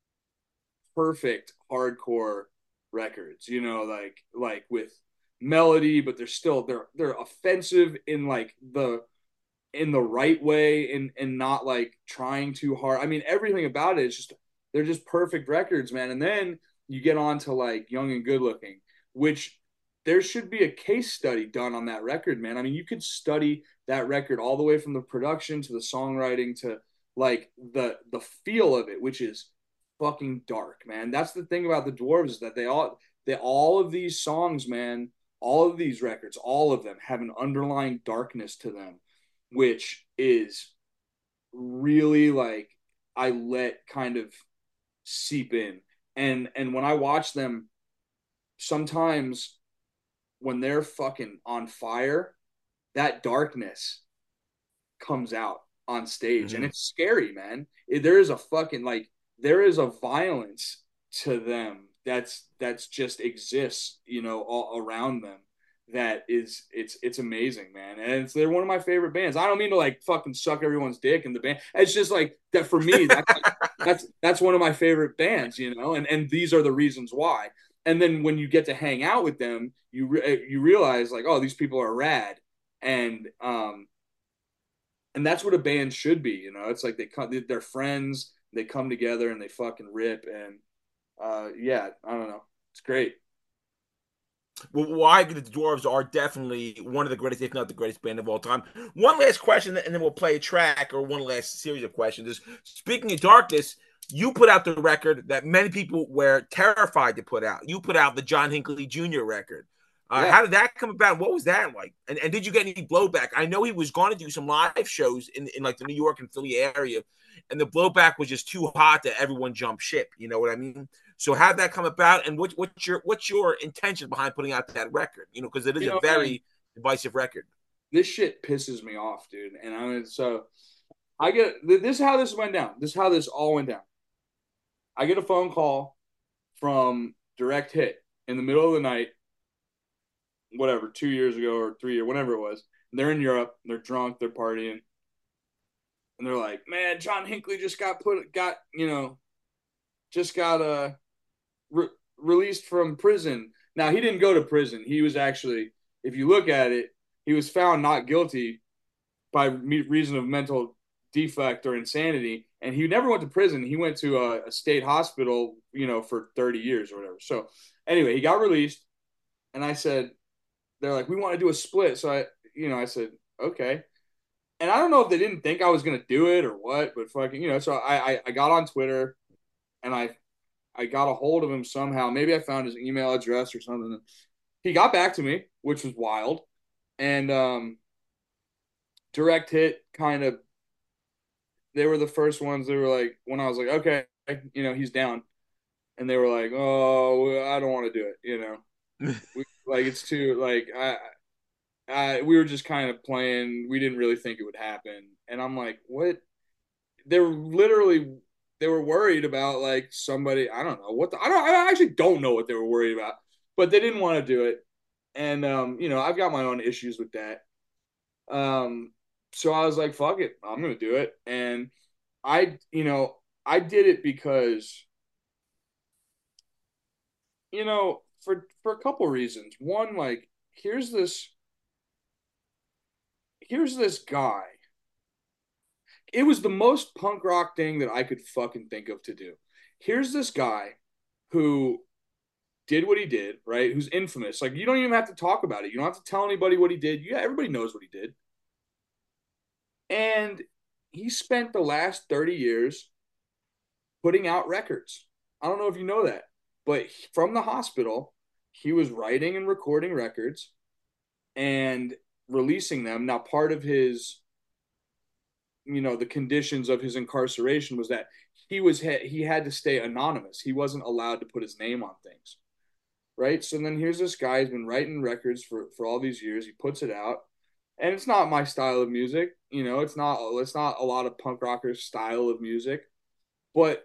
perfect hardcore records, like with melody, but they're offensive in like the right way, and not like trying too hard. I mean, everything about it is just they're just perfect records, man. And then you get on to like Young and Good Looking, which there should be a case study done on that record, man. I mean, you could study that record all the way from the production to the songwriting to like the feel of it, which is fucking dark, man. That's the thing about the Dwarves, is that all of these songs, man, all of these records, all of them have an underlying darkness to them, which is really like I let kind of seep in. And when I watch them, sometimes when they're fucking on fire, that darkness comes out on stage, and mhm. it's scary, man. There is a fucking like there is a violence to them that's just exists, all around them. That is, it's amazing, man. And they're one of my favorite bands. I don't mean to like fucking suck everyone's dick in the band. It's just like that for me. That's one of my favorite bands, and these are the reasons why. And then when you get to hang out with them, you realize like, oh, these people are rad, and and that's what a band should be. It's like they're friends, they come together and they fucking rip. And yeah, I don't know, it's great. Well, why the Dwarves are definitely one of the greatest, if not the greatest band of all time. One last question, and then we'll play a track, or one last series of questions. Is speaking of darkness, you put out the record that many people were terrified to put out. You put out the John Hinckley Jr. record. Yeah. How did that come about? What was that like? And did you get any blowback? I know he was going to do some live shows in like the New York and Philly area, and the blowback was just too hot that everyone jumped ship. You know what I mean? So how did that come about, and what's your intention behind putting out that record? Because it is a Man, very divisive record. this shit pisses me off, dude. And I mean, so I get this is how this went down. This is how this all went down. I get a phone call from Direct Hit in the middle of the night, whatever, 2 years ago or 3 years, whatever it was. And they're in Europe, they're drunk, they're partying, and they're like, "Man, John Hinckley just got released from prison." Now he didn't go to prison. He was actually, if you look at it, he was found not guilty by reason of mental defect or insanity, and he never went to prison. He went to a state hospital, for 30 years or whatever. So anyway, he got released, and I said, they're like, "We want to do a split." So I said, okay. And I don't know if they didn't think I was gonna do it or what, but fucking, so I got on Twitter, and I got a hold of him somehow. Maybe I found his email address or something. he got back to me, which was wild. And Direct Hit kind of, they were the first ones. They were like, when I was like, okay, he's down. And they were like, oh, I don't want to do it. Like, it's too, like, we were just kind of playing. We didn't really think it would happen. And I'm like, what? They were literally, they were worried about like somebody, I don't know what I actually don't know what they were worried about, but they didn't want to do it. And, I've got my own issues with that. Um, so I was like, fuck it, I'm going to do it. And I did it because, for a couple reasons. One, like, here's this, guy. It was the most punk rock thing that I could fucking think of to do. Here's this guy who did what he did, right? Who's infamous. Like, you don't even have to talk about it. You don't have to tell anybody what he did. Yeah, everybody knows what he did. And he spent the last 30 years putting out records. I don't know if you know that, but from the hospital, he was writing and recording records and releasing them. Now, part of his, the conditions of his incarceration was that he had to stay anonymous. He wasn't allowed to put his name on things, right? So then here's this guy who's been writing records for all these years. He puts it out, and it's not my style of music. It's not a lot of punk rockers' style of music, but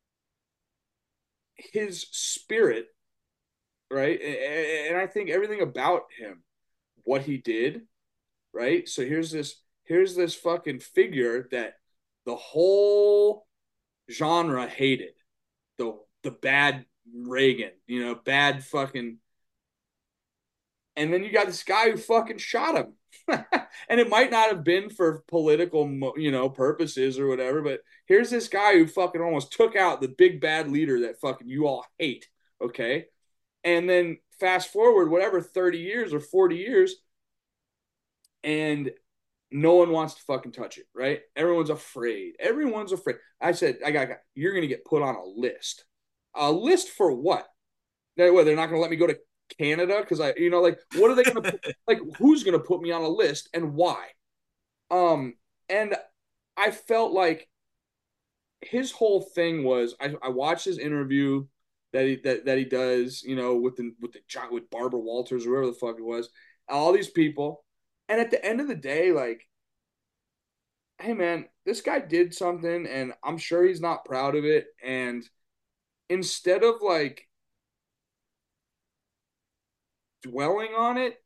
his spirit, right? And I think everything about him, what he did, right? So here's this fucking figure that the whole genre hated. The bad Reagan, bad fucking. And then you got this guy who fucking shot him. And it might not have been for political, purposes or whatever, but here's this guy who fucking almost took out the big bad leader that fucking you all hate, okay? And then fast forward, whatever, 30 years or 40 years, and no one wants to fucking touch it, right? Everyone's afraid. Everyone's afraid. I said, you're going to get put on a list. A list for what? They're not going to let me go to Canada because like, what are they going to like? Who's going to put me on a list and why? And I felt like his whole thing was I watched his interview that he does, with Barbara Walters or whoever the fuck it was, all these people, and at the end of the day, like, hey man, this guy did something, and I'm sure he's not proud of it, and instead of like dwelling on it,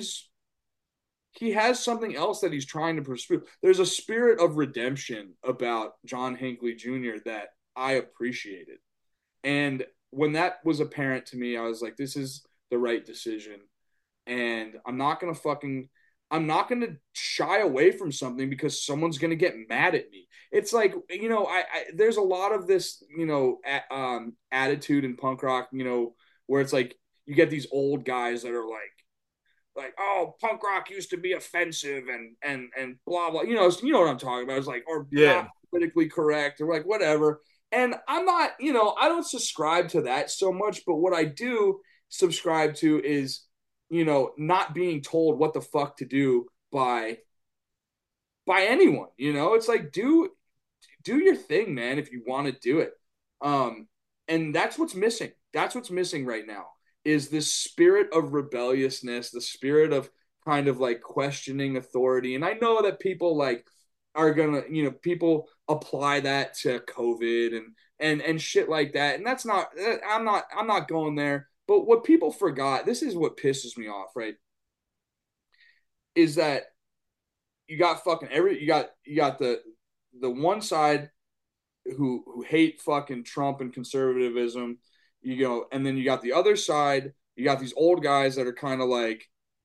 he has something else that he's trying to pursue. There's a spirit of redemption about John Hinckley Jr. that I appreciated. And when that was apparent to me, I was like, this is the right decision. And I'm not going to shy away from something because someone's going to get mad at me. It's like, there's a lot of this, attitude in punk rock, where it's like, you get these old guys that are like, oh, punk rock used to be offensive and blah blah. You know what I'm talking about. It's like, or not politically correct or like whatever. And I'm not, I don't subscribe to that so much. But what I do subscribe to is, not being told what the fuck to do by anyone. It's like do your thing, man. If you want to do it, and that's what's missing. That's what's missing right now. Is this spirit of rebelliousness, the spirit of kind of like questioning authority. And I know that people like are gonna, people apply that to COVID and shit like that. And that's not, I'm not going there. But what people forgot, this is what pisses me off, right? Is that you got fucking you got the one side who hate fucking Trump and conservatism, and then you got the other side, you got these old guys that are kind of like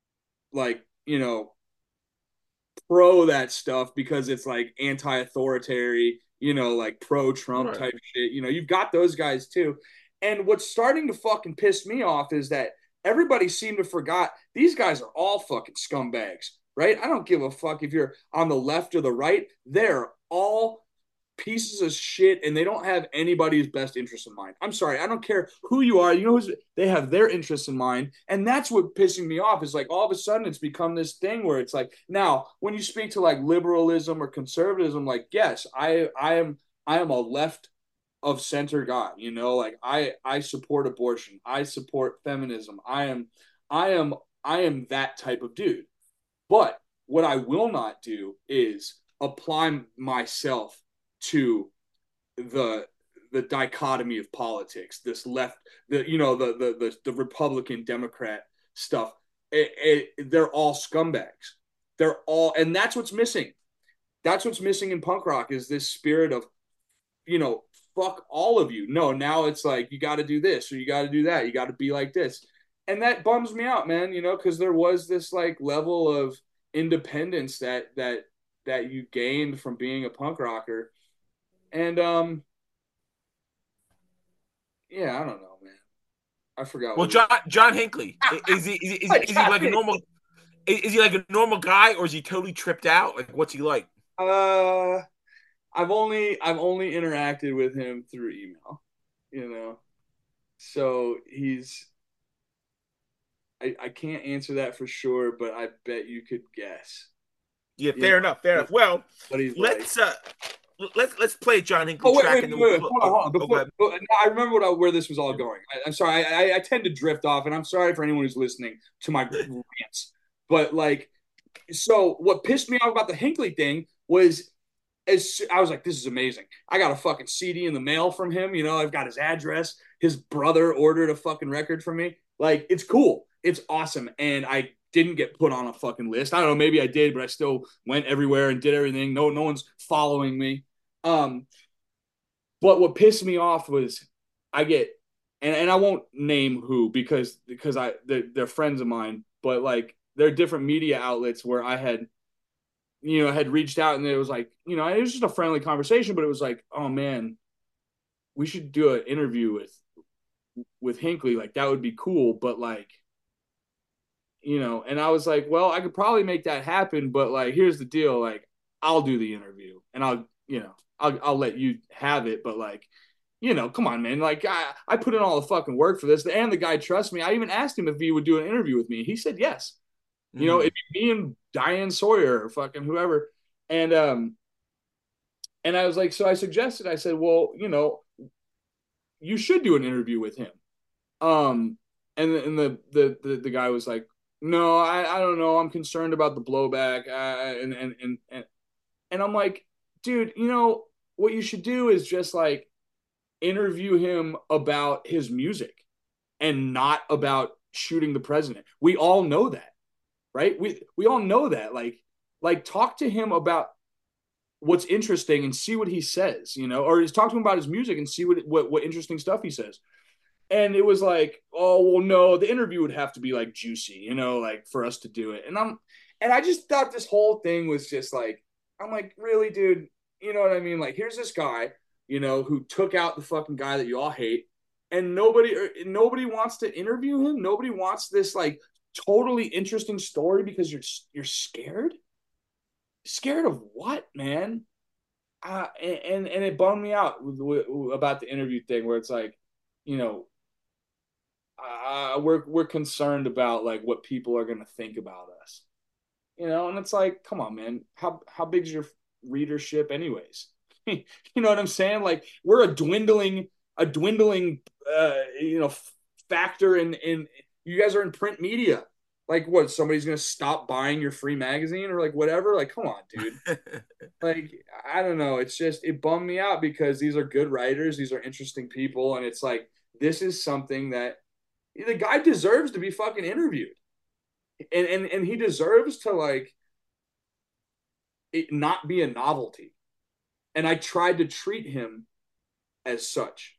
pro that stuff because it's like anti-authoritarian, like pro-Trump type shit. You've got those guys too. And what's starting to fucking piss me off is that everybody seemed to forgot these guys are all fucking scumbags, right? I don't give a fuck if you're on the left or the right. They're all pieces of shit, and they don't have anybody's best interest in mind. I'm sorry, I don't care who you are. You know, they have their interests in mind, and that's what pissing me off. Is like all of a sudden it's become this thing where it's like now when you speak to like liberalism or conservatism, like yes, I am a left of center guy. You know, like I support abortion, I support feminism. I am I am that type of dude. But what I will not do is apply myself to the the dichotomy of politics, this left, the Republican Democrat stuff. They're all scumbags. They're all, and that's what's missing. That's what's missing in punk rock is this spirit of, you know, fuck all of you. No, now it's like you got to do this or you got to do that. You got to be like this, and that bums me out, man. You know, because there was this like level of independence that you gained from being a punk rocker, and yeah, I don't know, man. I forgot Well, what it. John Hinckley, is he like a normal? Is he like a normal guy, or is he totally tripped out? Like, what's he like? Uh, I've only interacted with him through email, you know. So I can't answer that for sure, but I bet you could guess, Yeah, you fair enough, fair know, enough. Well, what he's like. let's uh, let's play a John Hinckley Oh wait, track, wait, and then wait, wait. we'll. Hold on, hold on. Oh, go Before ahead. I remember where this was all going. I'm sorry. I tend to drift off, and I'm sorry for anyone who's listening to my rants. But like, so what pissed me off about the Hinckley thing was as I was like, this is amazing. I got a fucking CD in the mail from him. You know, I've got his address. His brother ordered a fucking record from me. Like, it's cool. It's awesome. And I didn't get put on a fucking list. I don't know, maybe I did, but I still went everywhere and did everything. No one's following me. Um, but what pissed me off was I get, and I won't name who because they're friends of mine, but like there are different media outlets where I had reached out and it was like, it was just a friendly conversation, but it was like, oh man, we should do an interview with Hinckley. Like that would be cool. But like, and I was like, well, I could probably make that happen, but like, here's the deal. Like, I'll do the interview and I'll let you have it. But like, come on, man. Like I put in all the fucking work for this and the guy trusts me. I even asked him if he would do an interview with me. He said yes. It'd be me and Diane Sawyer or fucking whoever. And I was like, so I suggested, I said, well, you should do an interview with him. Um, and the guy was like, no, I don't know. I'm concerned about the blowback. And I'm like, dude, what you should do is just like interview him about his music and not about shooting the president. We all know that, right? We all know that. Like talk to him about what's interesting and see what he says, or just talk to him about his music and see what interesting stuff he says. And it was like, oh well, no, the interview would have to be like juicy, like for us to do it. And I just thought this whole thing was just like, I'm like, really, dude, you know what I mean? Like, here's this guy, who took out the fucking guy that you all hate, and nobody wants to interview him. Nobody wants this like totally interesting story because you're scared. Scared of what, man? And it bummed me out about the interview thing where it's like, you know, we're concerned about like what people are gonna think about us, and it's like, come on, man, how big's your readership, anyways? You know what I'm saying? Like we're a dwindling, factor in you guys are in print media. Like what? Somebody's gonna stop buying your free magazine or like whatever? Like, come on, dude. Like I don't know. It's just it bummed me out because these are good writers, these are interesting people, and it's like this is something that the guy deserves to be fucking interviewed, and he deserves to like it not be a novelty. And I tried to treat him as such,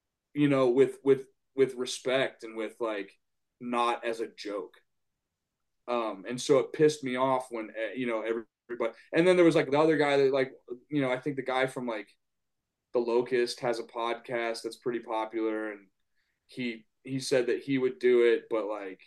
with respect and with like not as a joke. And so it pissed me off when everybody. And then there was like the other guy that like I think the guy from like the Locust has a podcast that's pretty popular, and he said that he would do it, but like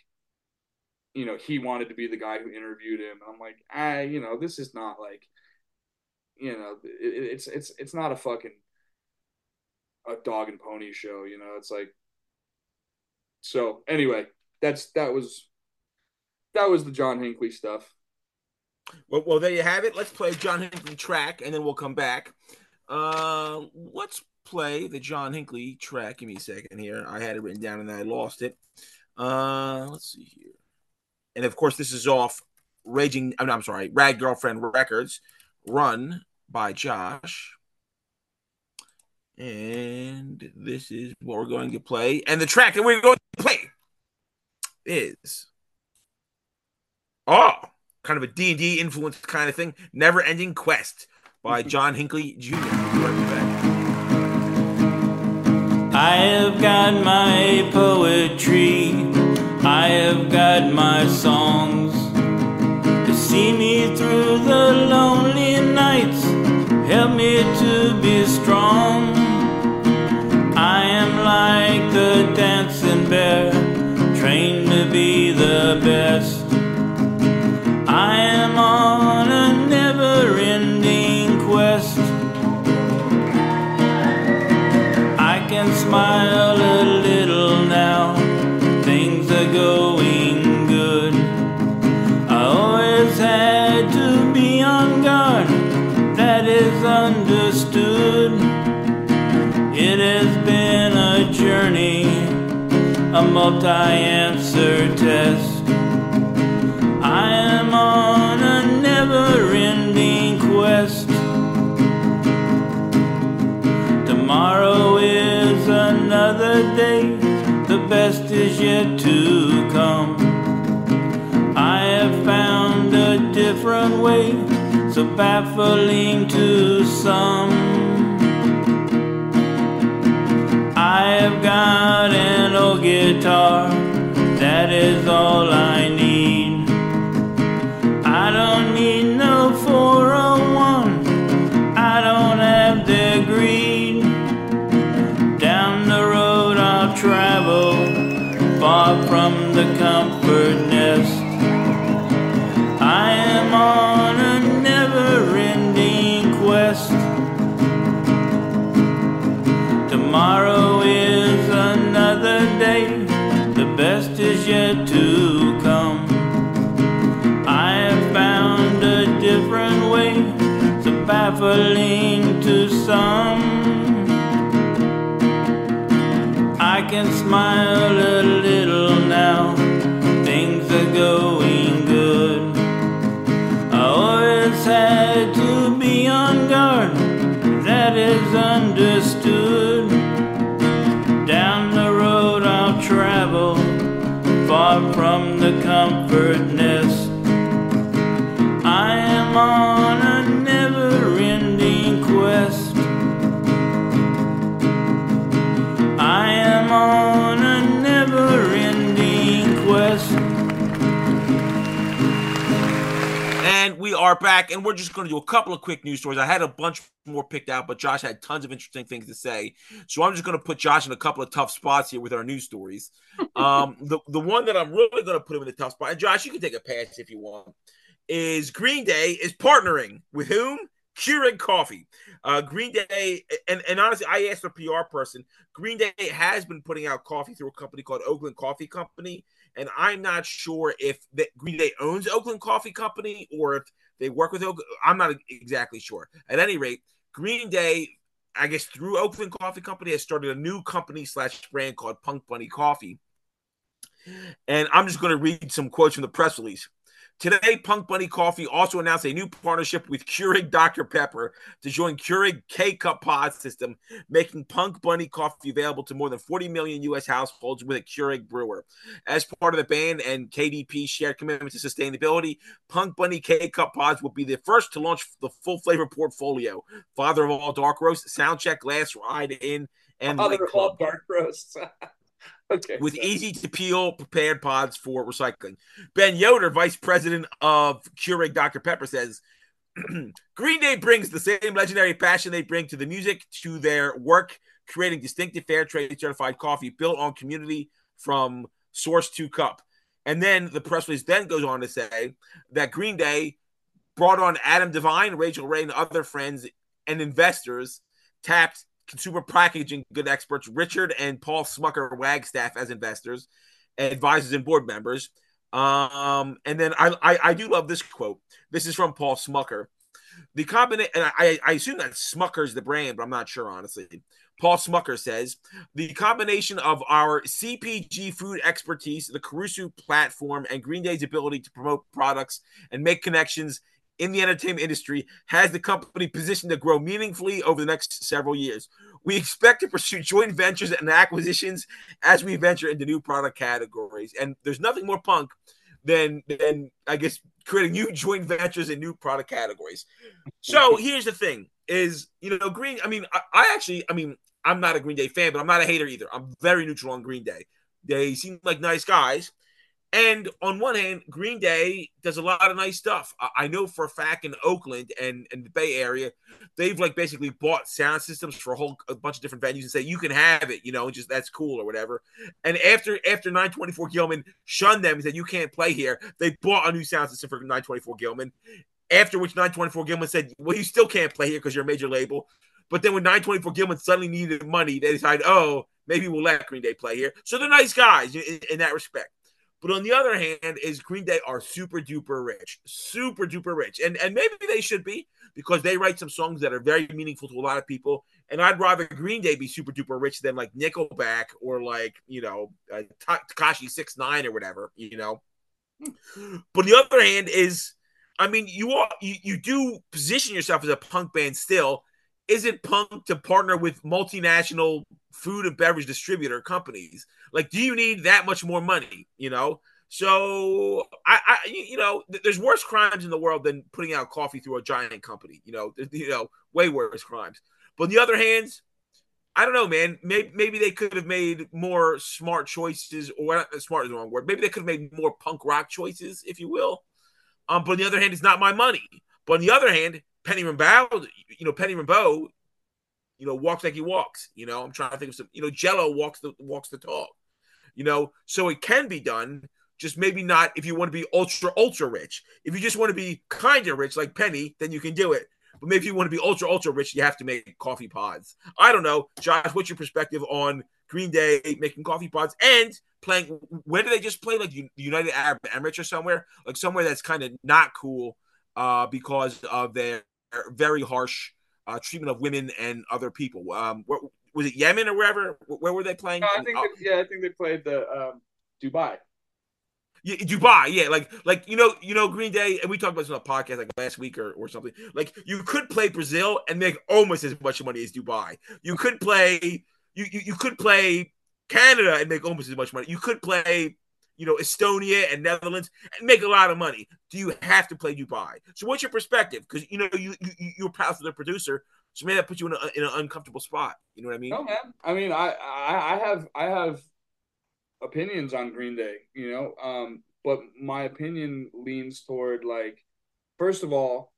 he wanted to be the guy who interviewed him. And I'm like, this is not like you know, it's not a fucking a dog and pony show, you know. It's like, so anyway, that was the John Hinckley stuff. Well, there you have it. Let's play John Hinckley track, and then we'll come back. Let's play the John Hinckley track. Give me a second here. I had it written down and I lost it. Let's see here. And of course, this is off Rag Girlfriend Records, run by Josh. And this is what we're going to play. And the track that we're going to play is kind of a D&D influenced kind of thing, Never Ending Quest by John Hinckley Jr. I have got my poetry, I have got my songs to see me through the lonely nights, help me to be strong. I am like the dancing bear, trained to be the best. I am on a never-ending quest. I can smile a little now, things are going good. I always had to be on guard, that is understood. It has been a journey, a multi-answer test. I am on a never-ending quest. Tomorrow is another day, the best is yet to come. I have found a different way, so baffling to some. I have got an old guitar, that is all I need. I don't need no 401, I don't have the greed. Down the road I'll travel, far from the comfort nest. I am on a never-ending quest. Tomorrow is another day, the best is yet to come. I have found a different way, so baffling to some. I can smile a little now, things are going good. I always had to be on guard, that is understood. Down the road I'll travel, far from the comfort nest. I am on a never-ending quest. I am on a never-ending quest. And we are back, and we're just going to do a couple of quick news stories. I had a bunch more picked out, but Josh had tons of interesting things to say. So I'm just going to put Josh in a couple of tough spots here with our news stories. The one that I'm really going to put him in a tough spot, and Josh, you can take a pass if you want, is Green Day is partnering with whom? Keurig Coffee. Green Day, and honestly, I asked a PR person, Green Day has been putting out coffee through a company called Oakland Coffee Company, and I'm not sure if Green Day owns Oakland Coffee Company or if they work with Oakland. I'm not exactly sure. At any rate, Green Day, I guess through Oakland Coffee Company, has started a new company / brand called Punk Bunny Coffee. And I'm just going to read some quotes from the press release. Today, Punk Bunny Coffee also announced a new partnership with Keurig Dr. Pepper to join Keurig K-Cup pod system, making Punk Bunny Coffee available to more than 40 million U.S. households with a Keurig brewer. As part of the band and KDP's shared commitment to sustainability, Punk Bunny K-Cup pods will be the first to launch the full flavor portfolio. Father of all dark roast, Soundcheck, Last Ride In, and Father of all dark roasts. Okay, with easy-to-peel prepared pods for recycling. Ben Yoder, vice president of Keurig Dr. Pepper, says, Green Day brings the same legendary passion they bring to the music to their work, creating distinctive fair trade certified coffee built on community from source to cup. And then the press release then goes on to say that Green Day brought on Adam Devine, Rachel Ray, and other friends and investors, tapped consumer packaging good experts Richard and Paul Smucker Wagstaff as investors, advisors, and board members. And then I do love this quote. This is from Paul Smucker. The combination, and I assume that Smucker's the brand, but I'm not sure, honestly. Paul Smucker says, the combination of our CPG food expertise, the Caruso platform, and Green Day's ability to promote products and make connections in the entertainment industry has the company positioned to grow meaningfully over the next several years. We expect to pursue joint ventures and acquisitions as we venture into new product categories. And there's nothing more punk than I guess creating new joint ventures and new product categories. So here's the thing: is Green. I mean, I'm not a Green Day fan, but I'm not a hater either. I'm very neutral on Green Day. They seem like nice guys. And on one hand, Green Day does a lot of nice stuff. I know for a fact in Oakland and the Bay Area, they've like basically bought sound systems for a bunch of different venues and say you can have it, just that's cool or whatever. And after 924 Gilman shunned them and said you can't play here, they bought a new sound system for 924 Gilman. After which 924 Gilman said, well, you still can't play here because you're a major label. But then when 924 Gilman suddenly needed money, they decided, oh, maybe we'll let Green Day play here. So they're nice guys in that respect. But on the other hand, is Green Day are super duper rich, and maybe they should be because they write some songs that are very meaningful to a lot of people. And I'd rather Green Day be super duper rich than like Nickelback or like Tekashi 6ix9ine or whatever. But on the other hand, is you do position yourself as a punk band still. Is it punk to partner with multinational food and beverage distributor companies? Like, do you need that much more money? So there's worse crimes in the world than putting out coffee through a giant company. Way worse crimes. But on the other hand, I don't know, man. Maybe they could have made more smart choices, or smart is the wrong word. Maybe they could have made more punk rock choices, if you will. But on the other hand, it's not my money. But on the other hand, Penny Rimbaud, walks like he walks. I'm trying to think of some. Jello walks the talk. So it can be done. Just maybe not if you want to be ultra rich. If you just want to be kind of rich like Penny, then you can do it. But maybe if you want to be ultra rich, you have to make coffee pods. I don't know, Josh. What's your perspective on Green Day making coffee pods and playing? Where do they just play? Like the United Arab Emirates or somewhere? Like somewhere that's kind of not cool because of their very harsh treatment of women and other people. Was it Yemen or wherever? Where were they playing? No, I think they played the Dubai. Yeah, Dubai, yeah, like Green Day, and we talked about this on a podcast like last week or something. Like you could play Brazil and make almost as much money as Dubai. You could play you could play Canada and make almost as much money. You could play Estonia and Netherlands and make a lot of money. Do you have to play Dubai? So what's your perspective? Because you're proud of the producer, so maybe that puts you in an uncomfortable spot. You know what I mean? No, man. I mean, I have opinions on Green Day, but my opinion leans toward like, first of all,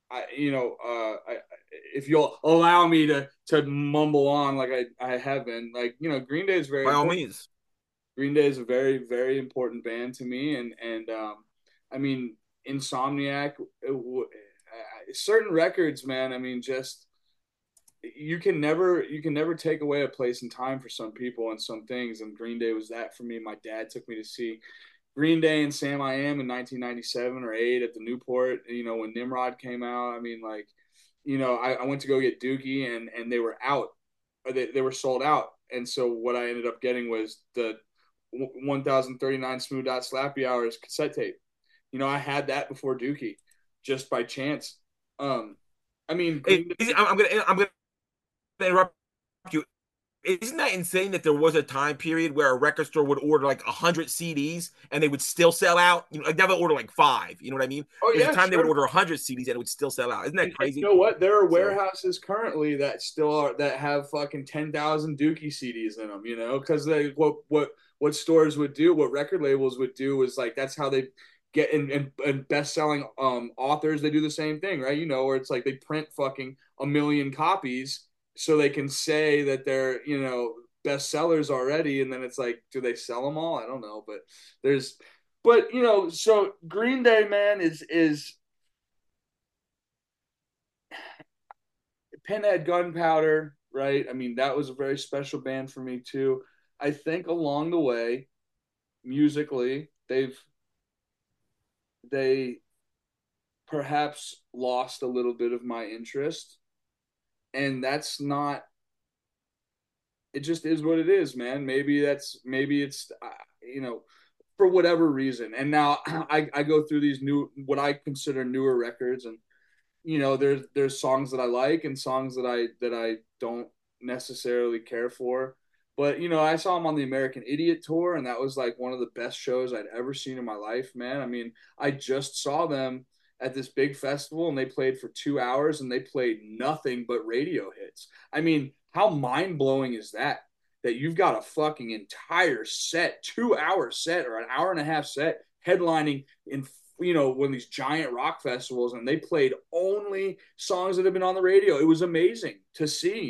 if you'll allow me to mumble on like I have been, like, Green Day is very by all means. Green Day is a very, very important band to me, and I mean, Insomniac, certain records, man. I mean, just you can never take away a place in time for some people and some things, and Green Day was that for me. My dad took me to see Green Day and Sam I Am in 1997 or 8 at the Newport. When Nimrod came out, I mean, like, I went to go get Dookie and they were out, or they were sold out, and so what I ended up getting was the 1039 Smooth Dot Slappy Hours cassette tape. I had that before Dookie, just by chance. I mean, I'm gonna interrupt you. Isn't that insane that there was a time period where a record store would order like 100 CDs and they would still sell out? Like now they order like 5. You know what I mean? Oh, There's yeah, a time sure. they would order 100 CDs and it would still sell out. Isn't that crazy? You know what? There are warehouses currently that still that have fucking 10,000 Dookie CDs in them. Because what stores would do, what record labels would do, is like that's how they get and best-selling authors. They do the same thing, right? Where it's like they print fucking 1 million copies so they can say that they're bestsellers already, and then it's like, do they sell them all? I don't know, but so Green Day, man, is Pinhead Gunpowder, right? I mean, that was a very special band for me too. I think along the way, musically, they perhaps lost a little bit of my interest, and that's not. It just is what it is, man. Maybe it's for whatever reason. And now I go through these what I consider newer records, and there's songs that I like and songs that I don't necessarily care for. But I saw him on the American Idiot tour, and that was like one of the best shows I'd ever seen in my life, man. I mean, I just saw them at this big festival, and they played for 2 hours, and they played nothing but radio hits. I mean, how mind blowing is that? That you've got a fucking entire set, 2 hour set or an hour and a half set, headlining in one of these giant rock festivals, and they played only songs that have been on the radio. It was amazing to see.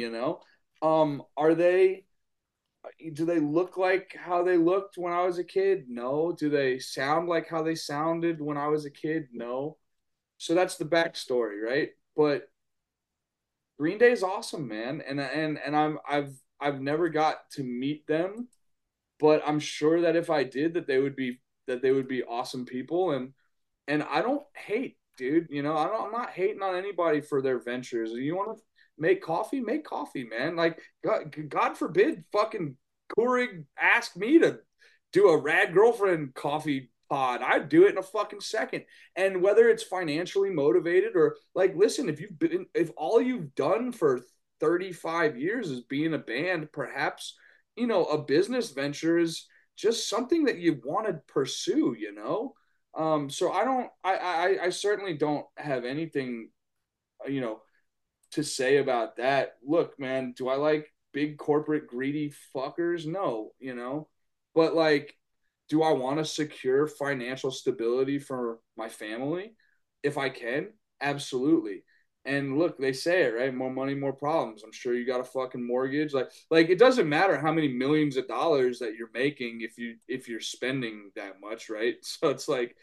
Do they look like how they looked when I was a kid? No. Do they sound like how they sounded when I was a kid? No. So that's the backstory, right? But Green Day is awesome, man, and I've never got to meet them, but I'm sure that if I did, that they would be awesome people, and I don't hate, dude. I'm not hating on anybody for their ventures. You want to make coffee, man. Like God forbid, fucking Keurig asked me to do a Rad Girlfriend coffee pod. I'd do it in a fucking second. And whether it's financially motivated or like, listen, if all you've done for 35 years is being a band, perhaps, a business venture is just something that you want to pursue, So I certainly don't have anything, to say about that. Look, man, do I like big corporate greedy fuckers? No, but like, do I want to secure financial stability for my family if I can? Absolutely. And look, they say it, right? More money, more problems. I'm sure you got a fucking mortgage. Like it doesn't matter how many millions of dollars that you're making if you're spending that much, right? So it's like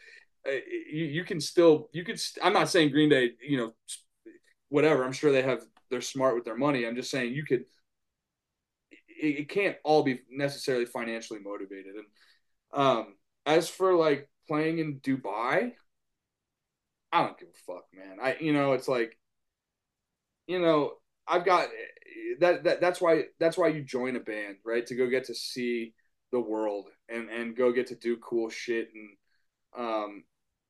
I'm not saying Green Day, whatever. I'm sure they're smart with their money. I'm just saying it can't all be necessarily financially motivated. And as for like playing in Dubai, I don't give a fuck, man. It's like, I've got that's why you join a band, right? To go get to see the world and go get to do cool shit. And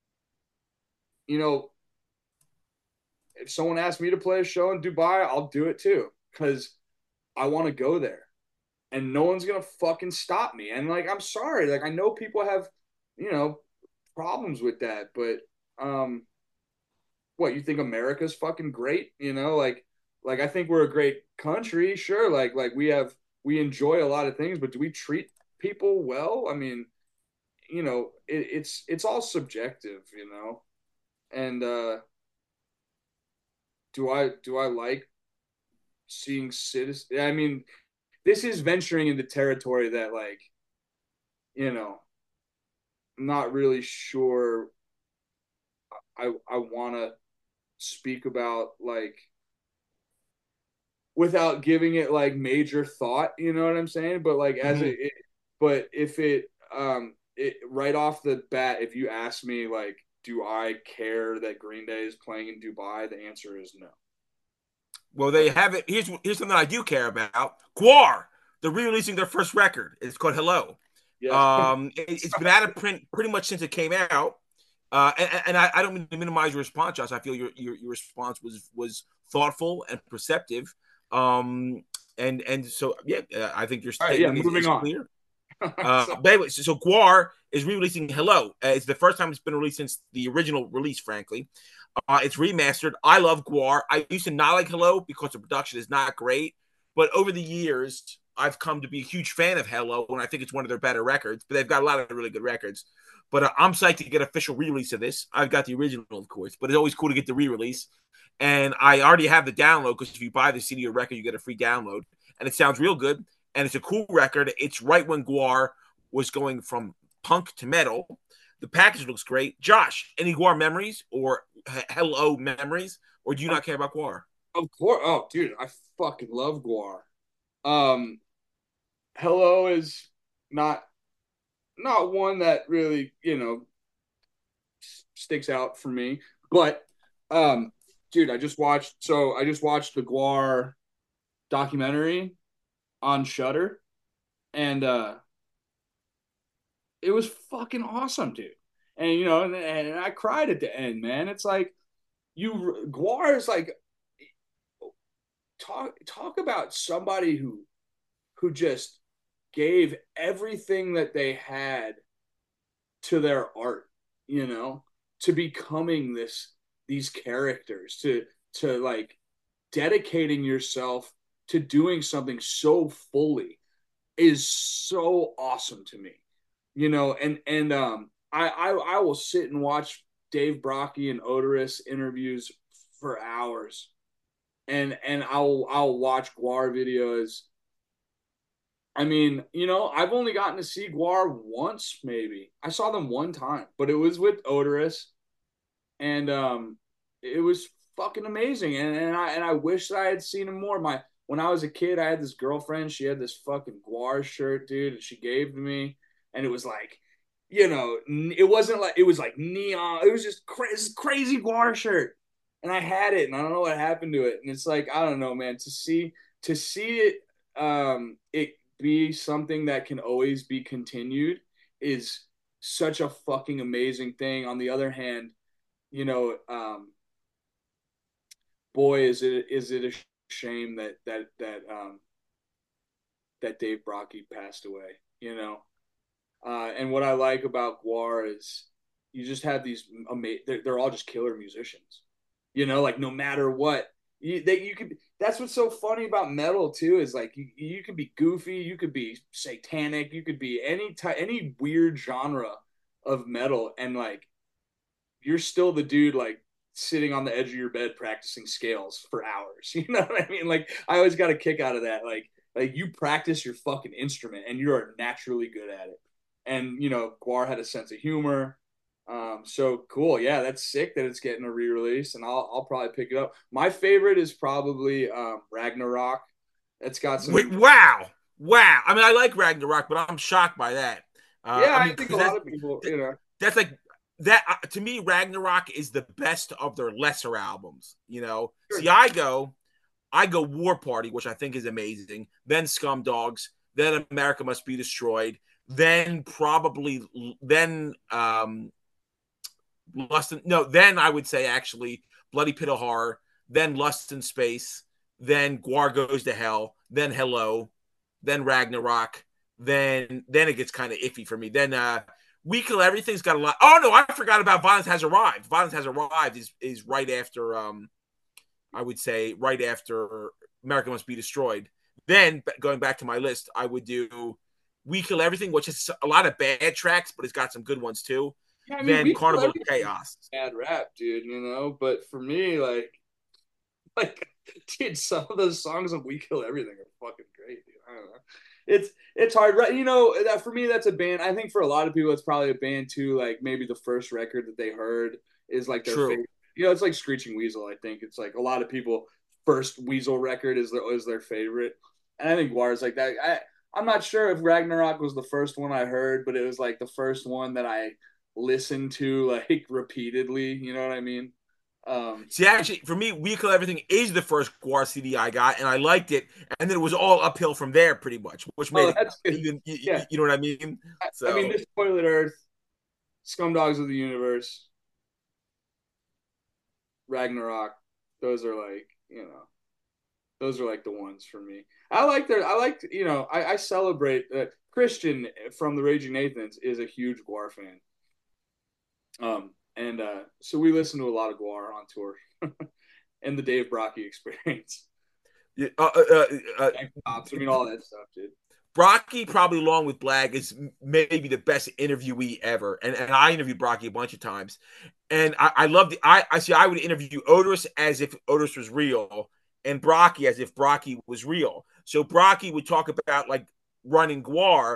if someone asks me to play a show in Dubai, I'll do it too, because I want to go there, and no one's gonna fucking stop me. And like, I'm sorry, like I know people have problems with that, but what, you think America's fucking great? Like I think we're a great country, sure. Like we enjoy a lot of things, but do we treat people well? I mean, it's all subjective, And do I like seeing citizens? I mean, this is venturing into territory that, like, I'm not really sure I want to speak about, like, without giving it like major thought, you know what I'm saying? But like but if it right off the bat, if you ask me like, do I care that Green Day is playing in Dubai, the answer is no. Well, they have it. Here's something I do care about. GWAR, they're re-releasing their first record. It's called Hello. Yeah. It's been out of print pretty much since it came out. And I don't mean to minimize your response, Josh. I feel your response was thoughtful and perceptive. And so yeah, I think your statement is clear. But anyway, so GWAR is re-releasing Hello. It's the first time it's been released since the original release, frankly. It's remastered. I love GWAR. I used to not like Hello because the production is not great, but over the years, I've come to be a huge fan of Hello, and I think it's one of their better records. But they've got a lot of really good records. But I'm psyched to get official re-release of this. I've got the original, of course, but it's always cool to get the re-release. And I already have the download, because if you buy the CD or record, you get a free download. And it sounds real good. And it's a cool record. It's right when GWAR was going from punk to metal. The package looks great. Josh, any GWAR memories or Hello memories? Or do you not care about GWAR? Of course. Oh, dude, I fucking love Guar. Um, Hello is not not one that really, sticks out for me. But um, dude, I just watched the Guar documentary on Shutter, and it was fucking awesome, dude. And and I cried at the end, man. It's like Guar is like talk about somebody who just gave everything that they had to their art, to becoming these characters, to like dedicating yourself to doing something so fully is so awesome to me. I will sit and watch Dave Brockie and Oderus interviews for hours, and I'll watch Guar videos. I mean, I've only gotten to see Guar once, maybe. I saw them one time, but it was with Oderus, and it was fucking amazing. And I wish that I had seen him more. When I was a kid, I had this girlfriend. She had this fucking Guar shirt, dude, and she gave to me, and it was like, it wasn't like it was like neon. It was just crazy Guar shirt, and I had it, and I don't know what happened to it. And it's like, I don't know, man. To see it, it be something that can always be continued is such a fucking amazing thing. On the other hand, you know, boy, is it a shame that Dave Brockie passed away. And what I like about Guar is you just have these amazing. They're all just killer musicians. Like no matter what, you could. That's what's so funny about metal too. Is like you could be goofy, you could be satanic, you could be any weird genre of metal, and like you're still the dude like sitting on the edge of your bed practicing scales for hours. You know what I mean? Like I always got a kick out of that. Like you practice your fucking instrument and you are naturally good at it. And Guar had a sense of humor. So cool. Yeah, that's sick that it's getting a re-release, and I'll probably pick it up. My favorite is probably Ragnarok. It's got some. Wait, wow. I mean, I like Ragnarok, but I'm shocked by that. Yeah, I I mean, think a lot of people, that's like that to me. Ragnarok is the best of their lesser albums. Sure. See, I go War Party, which I think is amazing. Then Scum Dogs. Then America Must Be Destroyed. Then Lust and, no, then I would say actually Bloody Pit of Horror, then Lust in Space, then Guar Goes to Hell, then Hello, then Ragnarok, then it gets kind of iffy for me. Then We Kill Everything's got a lot. Oh no, I forgot about Violence Has Arrived. Violence Has Arrived is right after I would say right after America Must Be Destroyed. Then going back to my list, I would do We Kill Everything, which is a lot of bad tracks, but it's got some good ones too. Yeah, I mean, Then Carnival of Chaos. Bad rap, dude. But for me, like, dude, some of those songs on We Kill Everything are fucking great, dude. I don't know. It's hard, right? That for me, that's a band. I think for a lot of people, it's probably a band too. Like maybe the first record that they heard is like their favorite. It's like Screeching Weasel. I think it's like a lot of people first Weasel record is their favorite, and I think Guar's like that. I'm not sure if Ragnarok was the first one I heard, but it was like the first one that I listened to like repeatedly. You know what I mean? See, actually, for me, We Kill Everything is the first Guar CD I got, and I liked it. And then it was all uphill from there, pretty much, which made it even. Yeah. You know what I mean? So I mean, this Toilet Earth, Scumdogs of the Universe, Ragnarok. Those are like those are like the ones for me. I celebrate Christian from the Raging Nathans is a huge Guar fan. And so we listen to a lot of Guar on tour and the Dave Brockie experience. Yeah, I mean, all that stuff, dude. Brockie, probably along with Blag, is maybe the best interviewee ever. And I interviewed Brockie a bunch of times. And I love I would interview Oderus as if Oderus was real and Brockie as if Brockie was real. So Brockie would talk about like running Guar,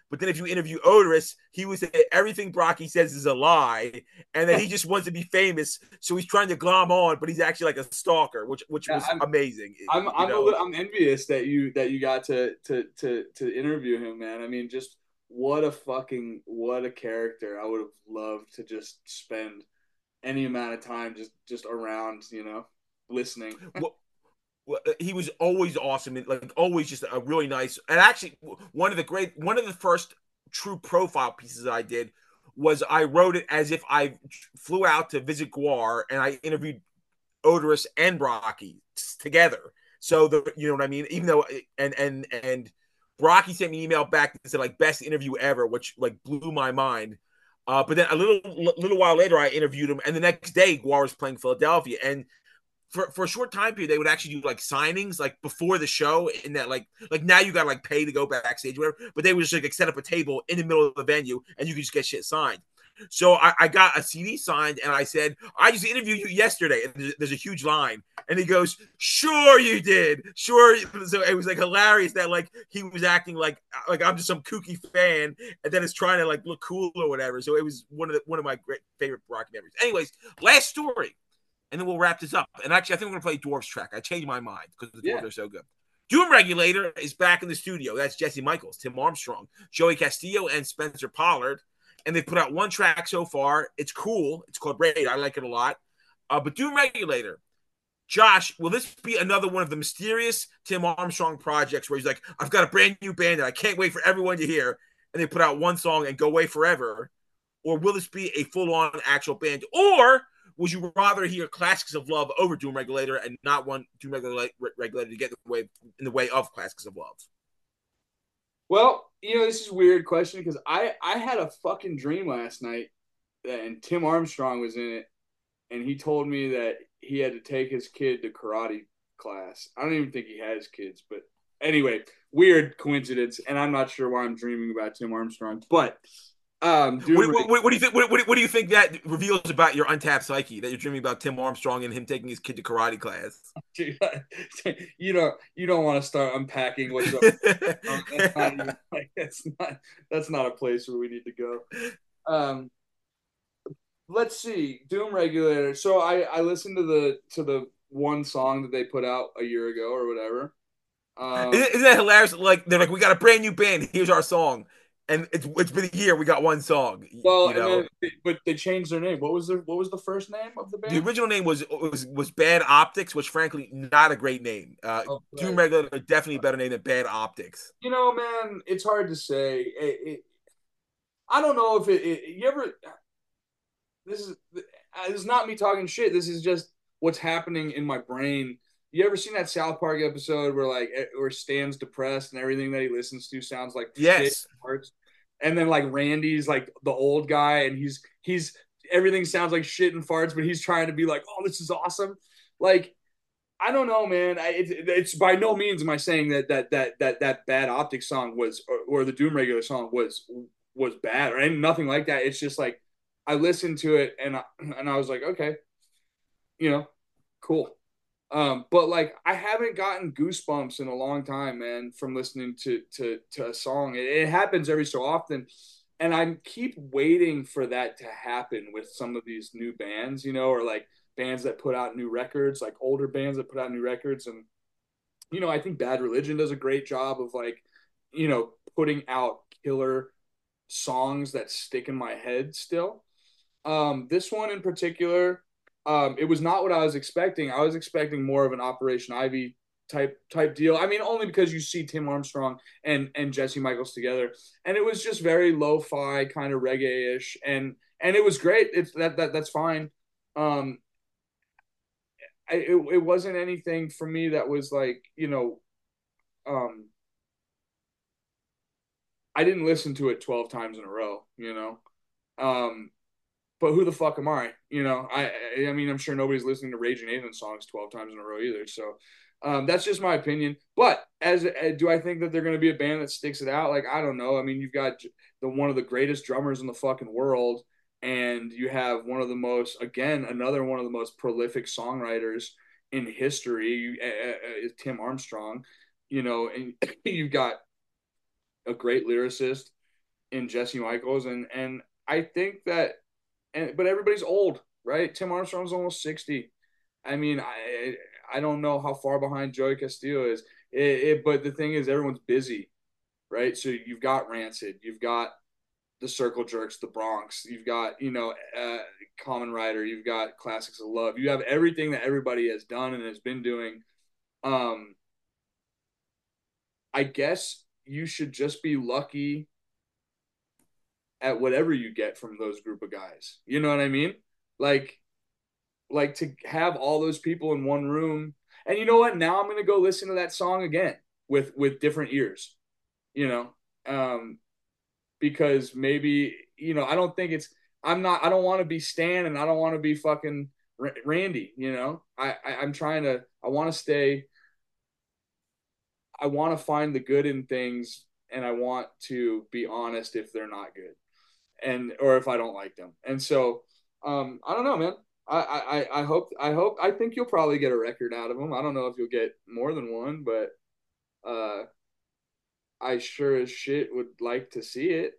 But then if you interview Oderus, he would say everything Brocky says is a lie, and that he just wants to be famous, so he's trying to glom on, but he's actually like a stalker, which was amazing. I'm envious that you got to interview him, man. I mean, just what a character. I would have loved to just spend any amount of time just around, listening. Well, he was always awesome and like always just a really nice. And actually, one of the first true profile pieces that I did was I wrote it as if I flew out to visit Guar and I interviewed Oderus and Brocky together. So you know what I mean? Even though and Brocky sent me an email back that said like best interview ever, which like blew my mind. But then a little while later, I interviewed him, and the next day, Guar was playing Philadelphia, and for a short time period, they would actually do like signings like before the show. In that like now you got to like pay to go backstage, or whatever. But they would just like set up a table in the middle of the venue, and you could just get shit signed. So I got a CD signed, and I said, I just interviewed you yesterday. And there's a huge line. And he goes, sure you did. Sure. So it was like hilarious that like he was acting like I'm just some kooky fan and then is trying to like look cool or whatever. So it was one of my great favorite Rocky memories. Anyways, last story. And then we'll wrap this up. And actually, I think we're going to play Dwarf's track. I changed my mind because the Dwarfs are so good. Doom Regulator is back in the studio. That's Jesse Michaels, Tim Armstrong, Joey Castillo, and Spencer Pollard. And they put out one track so far. It's cool. It's called Raid. I like it a lot. But Doom Regulator, Josh, will this be another one of the mysterious Tim Armstrong projects where he's like, I've got a brand new band that I can't wait for everyone to hear, and they put out one song and go away forever? Or will this be a full-on actual band? Or would you rather hear Classics of Love over Doom Regulator and not want Doom Regulator to get in the way of Classics of Love? Well, this is a weird question because I had a fucking dream last night and Tim Armstrong was in it, and he told me that he had to take his kid to karate class. I don't even think he has kids, but anyway, weird coincidence, and I'm not sure why I'm dreaming about Tim Armstrong, but what do you think? What do you think that reveals about your untapped psyche? That you're dreaming about Tim Armstrong and him taking his kid to karate class. Dude, you don't want to start unpacking what's up. That's not a place where we need to go. Let's see, Doom Regulator. So I listened to the one song that they put out a year ago or whatever. Isn't that hilarious? Like they're like, we got a brand new band. Here's our song. And it's been a year. We got one song. Well, but they changed their name. What was the first name of the band? The original name was Bad Optics, which frankly not a great name. Doom Regulator definitely a better name than Bad Optics. Man, it's hard to say. I don't know if you ever. This is not me talking shit. This is just what's happening in my brain. You ever seen that South Park episode where Stan's depressed and everything that he listens to sounds like yes, shit, and then like Randy's like the old guy and he's everything sounds like shit and farts, but he's trying to be like, oh, this is awesome. Like, I don't know, man. It's by no means am I saying that Bad Optics song was or the Doom Regulator song was bad or nothing like that. It's just like I listened to it and I was like, okay, cool. But like I haven't gotten goosebumps in a long time, man, from listening to a song. It happens every so often, and I keep waiting for that to happen with some of these new bands, or like bands that put out new records, like older bands that put out new records. And I think Bad Religion does a great job of like putting out killer songs that stick in my head still. This one in particular, it was not what I was expecting. I was expecting more of an Operation Ivy type deal. I mean, only because you see Tim Armstrong and Jesse Michaels together, and it was just very lo-fi, kind of reggae-ish, and it was great. It's that's fine. It wasn't anything for me that was like I didn't listen to it 12 times in a row, But who the fuck am I? I mean, I'm sure nobody's listening to Rage Against the songs 12 times in a row either. So that's just my opinion. But do I think that they're going to be a band that sticks it out? Like, I don't know. I mean, you've got one of the greatest drummers in the fucking world, and you have another one of the most prolific songwriters in history, Tim Armstrong. And you've got a great lyricist. in Jesse Michaels, and I think that, but everybody's old, right? Tim Armstrong's almost 60. I mean, I don't know how far behind Joey Castillo is. But the thing is, everyone's busy, right? So you've got Rancid, you've got the Circle Jerks, the Bronx, you've got Common Rider, you've got Classics of Love, you have everything that everybody has done and has been doing. I guess you should just be lucky at whatever you get from those group of guys. You know what I mean? Like to have all those people in one room. And you know what? Now I'm gonna go listen to that song again with different ears. You know, because maybe I don't think it's. I don't want to be Stan and I don't want to be fucking Randy. You know, I'm trying to. I want to stay. I want to find the good in things, and I want to be honest if they're not good, or if I don't like them. And so, I don't know, man. I think you'll probably get a record out of them. I don't know if you'll get more than one, but I sure as shit would like to see it,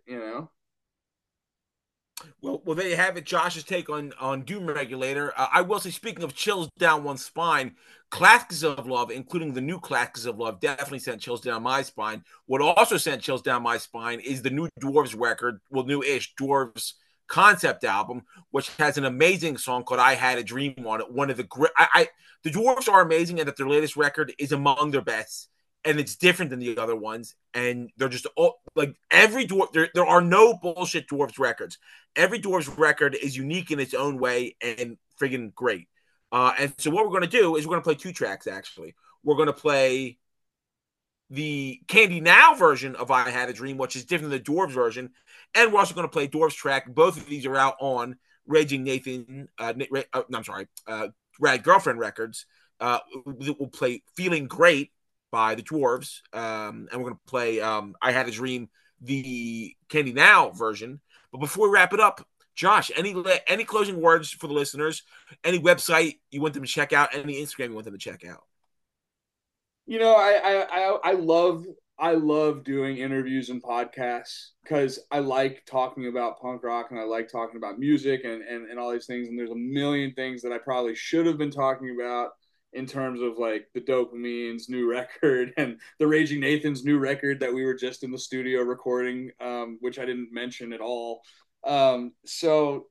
Well, there you have it. Josh's take on Doom Regulator. I will say, speaking of chills down one spine, Classics of Love, including the new Classics of Love, definitely sent chills down my spine. What also sent chills down my spine is the new Dwarves record, well, new-ish Dwarves concept album, which has an amazing song called "I Had a Dream" on it. One of the great. The Dwarves are amazing, and that their latest record is among their best. And it's different than the other ones, and they're just all like every dwarf. There are no bullshit Dwarves records. Every Dwarves record is unique in its own way and friggin' great. And so what we're going to do is we're going to play two tracks. Actually, we're going to play the Candy Now version of "I Had a Dream," which is different than the Dwarves version, and we're also going to play Dwarves track. Both of these are out on Raging Nathan. Rad Girlfriend Records. We'll play "Feeling Great" by the Dwarves, and we're going to play "I Had a Dream," the Candy Now version. But before we wrap it up, Josh, any closing words for the listeners? Any website you want them to check out? Any Instagram you want them to check out? I love doing interviews and podcasts because I like talking about punk rock and I like talking about music and all these things. And there's a million things that I probably should have been talking about in terms of like the Dopamine's new record and the Raging Nathan's new record that we were just in the studio recording, which I didn't mention at all. So,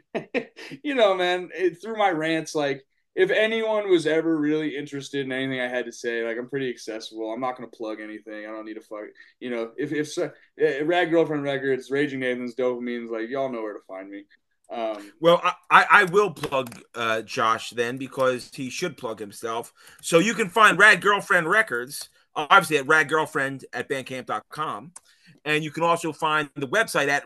man, through my rants, like if anyone was ever really interested in anything I had to say, like I'm pretty accessible. I'm not going to plug anything. I don't need to fuck, if Rad Girlfriend Records, Raging Nathan's, Dopamine's, like y'all know where to find me. Well, I will plug Josh then because he should plug himself. So you can find Rad Girlfriend Records, obviously at radgirlfriend@bandcamp.com. And you can also find the website at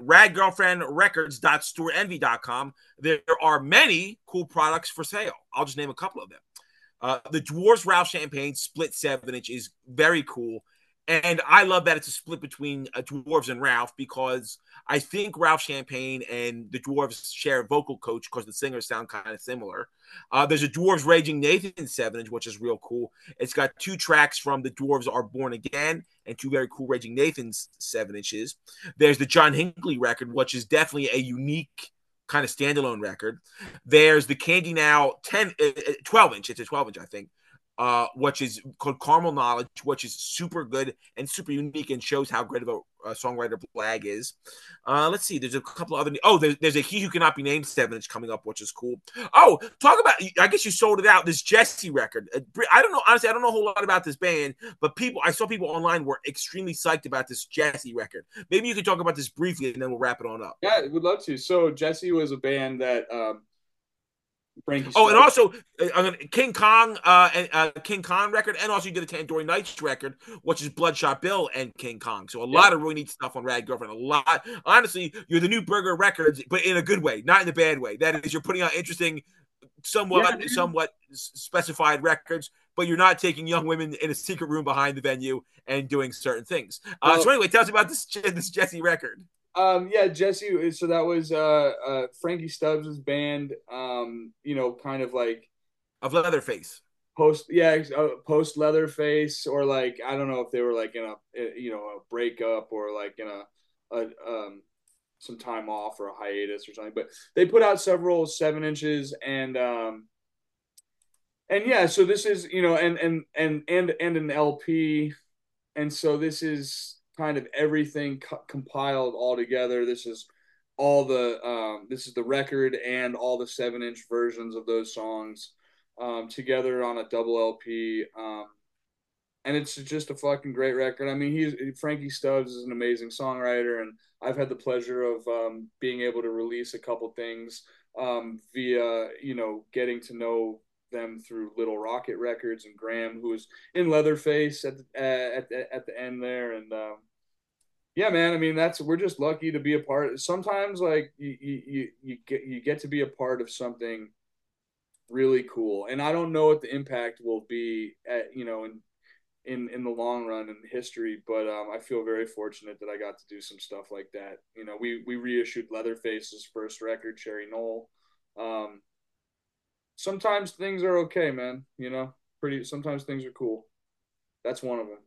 radgirlfriendrecords.storeenvy.com. There are many cool products for sale. I'll just name a couple of them. The Dwarves Ralph Champagne split 7-inch is very cool. And I love that it's a split between Dwarves and Ralph because I think Ralph Champagne and the Dwarves share a vocal coach because the singers sound kind of similar. There's a Dwarves Raging Nathan 7-inch, which is real cool. It's got 2 tracks from the Dwarves Are Born Again and 2 very cool Raging Nathan's 7-inches. There's the John Hinckley record, which is definitely a unique kind of standalone record. There's the Candy Now 12-inch. It's a 12-inch, I think. Which is called Caramel Knowledge, which is super good and super unique and shows how great of a songwriter Blag is. Let's see. There's a couple other. Oh, there's a He Who Cannot Be Named 7-inch coming up, which is cool. Oh, talk about. I guess you sold it out. This Jesse record. I don't know. Honestly, I don't know a whole lot about this band, but I saw people online were extremely psyched about this Jesse record. Maybe you could talk about this briefly, and then we'll wrap it on up. Yeah, we'd love to. So Jesse was a band that. Frankie and also King Kong King Kong record, and also you did a Tandoori Nights record, which is Bloodshot Bill and King Kong. So a lot of really neat stuff on Rad Girlfriend. A lot. Honestly, you're the new Burger Records, but in a good way, not in the bad way. That is, you're putting out interesting, somewhat specified records, but you're not taking young women in a secret room behind the venue and doing certain things. So anyway, tell us about this Jesse record. Jesse. So that was Frankie Stubbs' band. Kind of like of Leatherface. Post Leatherface, or like I don't know if they were like in a a breakup or like in a some time off or a hiatus or something. But they put out several 7 inches and yeah, so this is, you know, and an LP, and so this is kind of everything compiled all together. This is all the this is the record and all the 7-inch versions of those songs together on a double LP. And it's just a fucking great record. I mean, Frankie Stubbs is an amazing songwriter, and I've had the pleasure of being able to release a couple things via, you know, getting to know them through Little Rocket Records and Graham, who was in Leatherface at the end there. And yeah, man, I mean, we're just lucky to be a part. Sometimes, like, you get to be a part of something really cool, and I don't know what the impact will be at, you know, in the long run in history, but I feel very fortunate that I got to do some stuff like that. You know, we reissued Leatherface's first record, Cherry Knoll. Sometimes things are okay, man. You know, sometimes things are cool. That's one of them.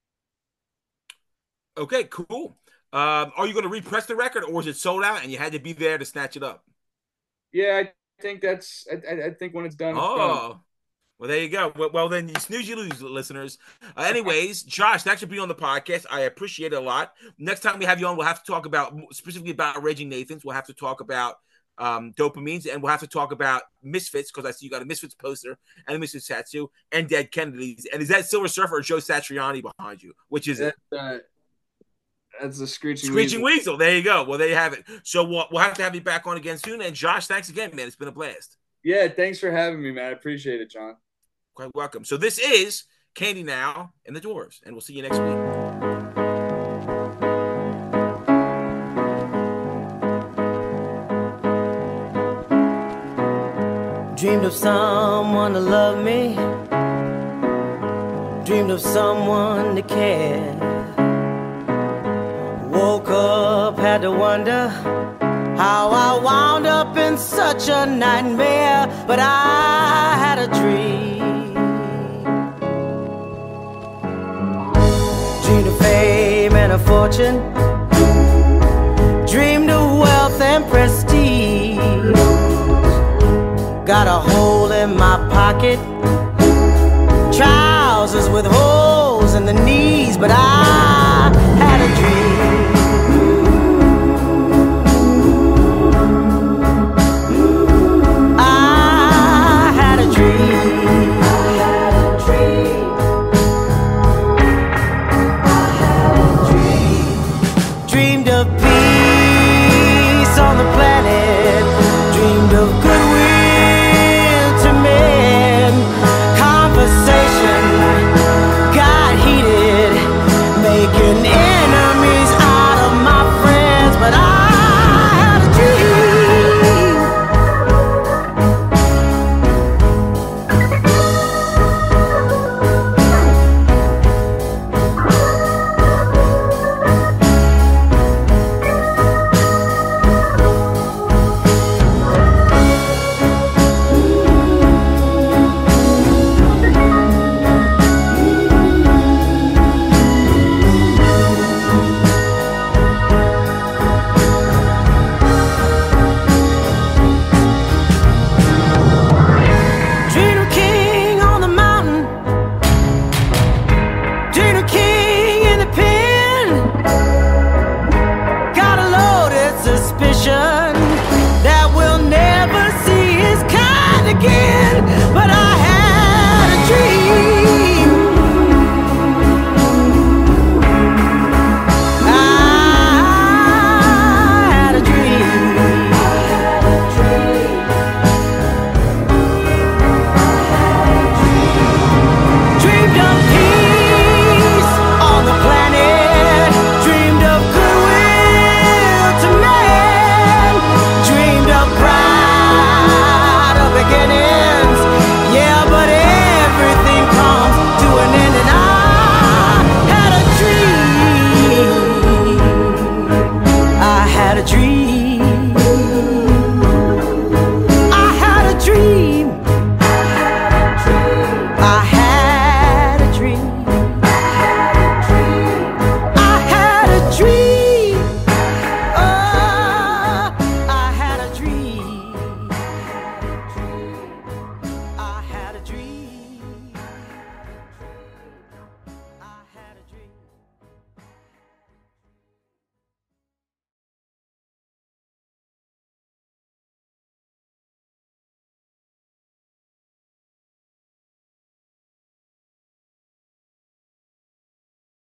Okay, cool. Are you going to repress the record, or is it sold out and you had to be there to snatch it up? Yeah, I think I think when it's done, it's done. Well, there you go. Well, then you snooze, you lose, listeners. Anyways, Josh, thanks for being on the podcast. I appreciate it a lot. Next time we have you on, we'll have to talk specifically about Raging Nathans. We'll have to talk about Dopamines, and we'll have to talk about Misfits, because I see you got a Misfits poster and a Misfits tattoo, and Dead Kennedys. And is that Silver Surfer or Joe Satriani behind you? Which is it? That's the Screeching Weasel. There you go. Well, there you have it. So we'll have to have you back on again soon. And Josh, thanks again, man. It's been a blast. Yeah, thanks for having me, man. I appreciate it, John. Quite welcome. So this is Candy Now and the Dwarves, and we'll see you next week. Dreamed of someone to love me, dreamed of someone to care. Woke up, had to wonder how I wound up in such a nightmare. But I had a dream, dreamed of fame and a fortune, dreamed of wealth and prestige. Got a hole in my pocket, trousers with holes in the knees. But I